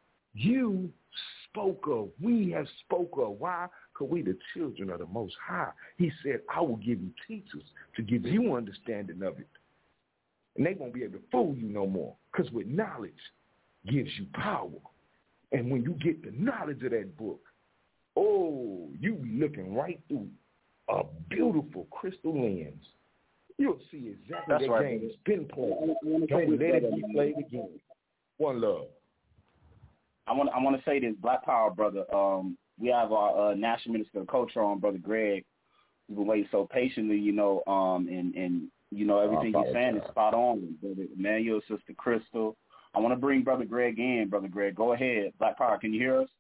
you spoke of. We have spoke of. Why? Because we the children of the Most High. He said, I will give you teachers to give you understanding of it. And they won't be able to fool you no more, because with knowledge gives you power. And when you get the knowledge of that book, oh, you be looking right through a beautiful crystal lens. You'll see exactly the game that's been played. Don't let it be played again. One love. I want to say this, Black Power, brother. We have our National Minister of Culture on, Brother Greg. We've been waiting so patiently, and everything you're saying is spot on. Brother Emmanuel, Sister Crystal. I want to bring Brother Greg in. Brother Greg, go ahead. Black Power, can you hear us?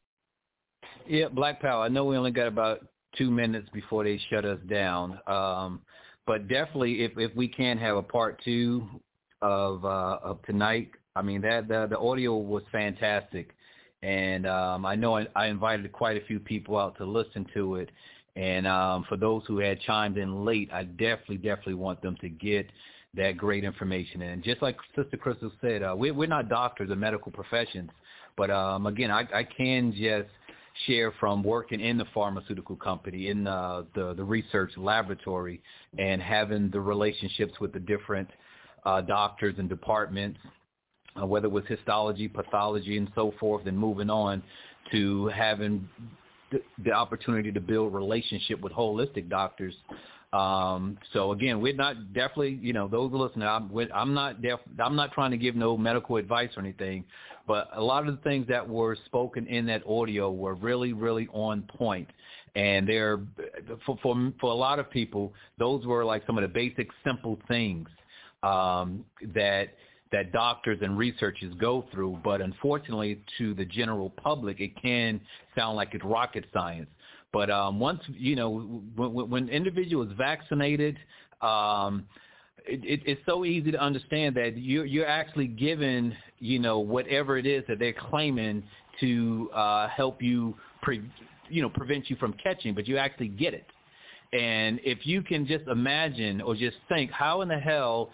Yeah, Black Power. I know we only got about 2 minutes before they shut us down. But definitely, if we can have a part 2 of tonight, I mean the audio was fantastic, and I know I invited quite a few people out to listen to it, and for those who had chimed in late, I definitely want them to get that great information. And just like Sister Crystal said, we're not doctors or medical professions, but again, I can just share from working in the pharmaceutical company, in the research laboratory, and having the relationships with the different doctors and departments, whether it was histology, pathology, and so forth, and moving on to having the opportunity to build relationship with holistic doctors. So again, we're not definitely, those listening, I'm not trying to give no medical advice or anything, but a lot of the things that were spoken in that audio were really, really on point. And they're, for a lot of people, those were like some of the basic, simple things that doctors and researchers go through. But unfortunately, to the general public, it can sound like it's rocket science. But once, when individual is vaccinated, it's so easy to understand that you're actually given, whatever it is that they're claiming to help you, prevent you from catching, but you actually get it. And if you can just imagine or just think, how in the hell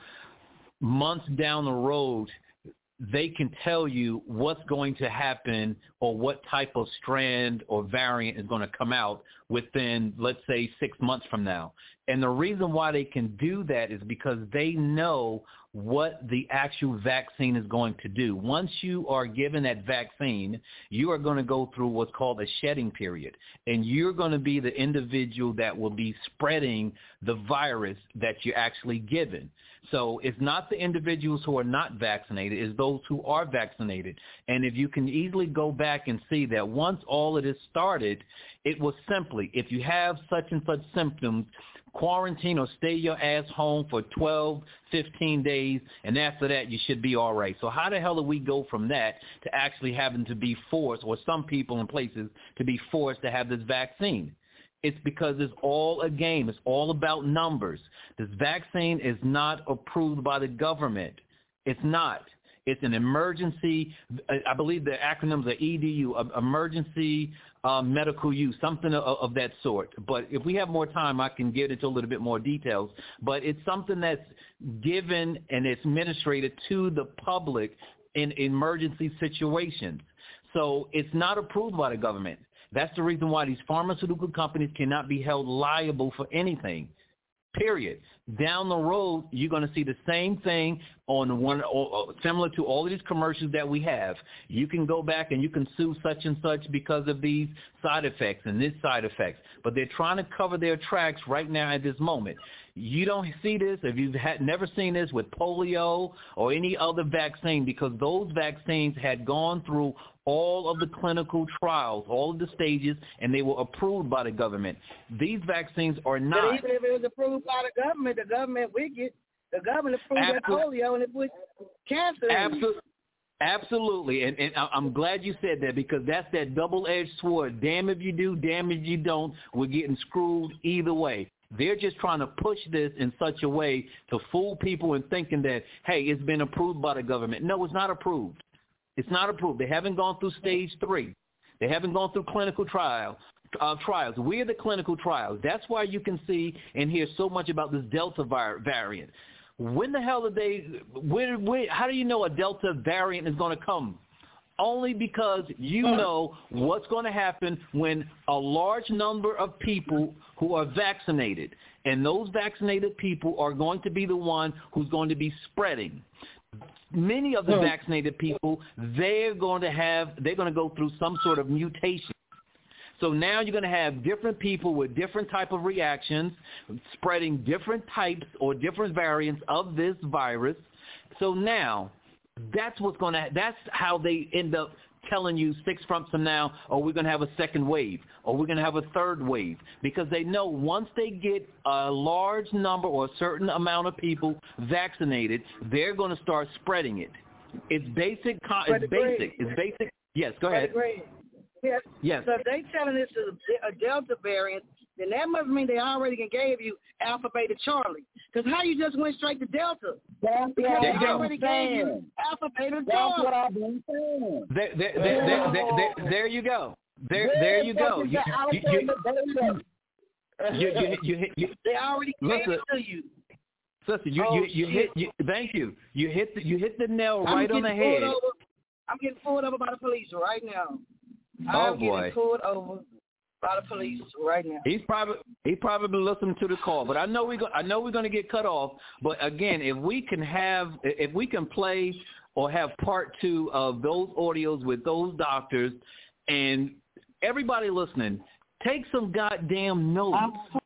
months down the road they can tell you what's going to happen or what type of strand or variant is going to come out within, let's say, 6 months from now. And the reason why they can do that is because they know what the actual vaccine is going to do. Once you are given that vaccine, you are going to go through what's called a shedding period, and you're going to be the individual that will be spreading the virus that you're actually given. So it's not the individuals who are not vaccinated, it's those who are vaccinated. And if you can easily go back and see that once all of this started, it was simply, if you have such and such symptoms, quarantine or stay your ass home for 12, 15 days, and after that you should be all right. So how the hell do we go from that to actually having to be forced, or some people in places to be forced to have this vaccine? It's because it's all a game. It's all about numbers. This vaccine is not approved by the government. It's not. It's an emergency. I believe the acronyms are EDU, emergency medical use, something of that sort. But if we have more time, I can get into a little bit more details. But it's something that's given and it's administrated to the public in emergency situations. So it's not approved by the government. That's the reason why these pharmaceutical companies cannot be held liable for anything, period. Down the road, you're going to see the same thing on one, or similar to all of these commercials that we have. You can go back and you can sue such and such because of these side effects and this side effects. But they're trying to cover their tracks right now at this moment. You don't see this if you've never seen this with polio or any other vaccine, because those vaccines had gone through all of the clinical trials, all of the stages, and they were approved by the government. These vaccines are not. But even if it was approved by the government wicked. The government approved that polio and it was cancer. Absolutely. And I'm glad you said that, because that's that double-edged sword. Damn if you do, damn if you don't. We're getting screwed either way. They're just trying to push this in such a way to fool people and thinking that, hey, it's been approved by the government. No, it's not approved. It's not approved. They haven't gone through stage 3. They haven't gone through clinical trials. We're the clinical trials. That's why you can see and hear so much about this Delta variant. When the hell did how do you know a Delta variant is going to come? Only because you know what's going to happen when a large number of people who are vaccinated, and those vaccinated people are going to be the one who's going to be spreading. Many of the vaccinated people, they're going to go through some sort of mutation. So now you're going to have different people with different type of reactions, spreading different types or different variants of this virus. So now that's how they end up telling you 6 months from now, oh, we're going to have a second wave, or we're going to have a third wave, because they know once they get a large number or a certain amount of people vaccinated, they're going to start spreading it. It's basic. It's basic. Yes, go ahead. Yes. Yes. So if they're telling us a Delta variant then that must mean they already gave you Alpha, Beta, Charlie. Because how you just went straight to Delta? That's because what they I'm already saying. gave you Alpha, Beta, That's Charlie. what I've been saying. There you go. There you go. They already gave it to you. Sister, thank you. You hit the nail right on the head. I'm getting pulled over by the police right now. Oh, I'm boy. getting pulled over by the police right now. He probably listening to the call, but I know we're going to get cut off. But again, if we can play or have part 2 of those audios with those doctors, and everybody listening, take some goddamn notes.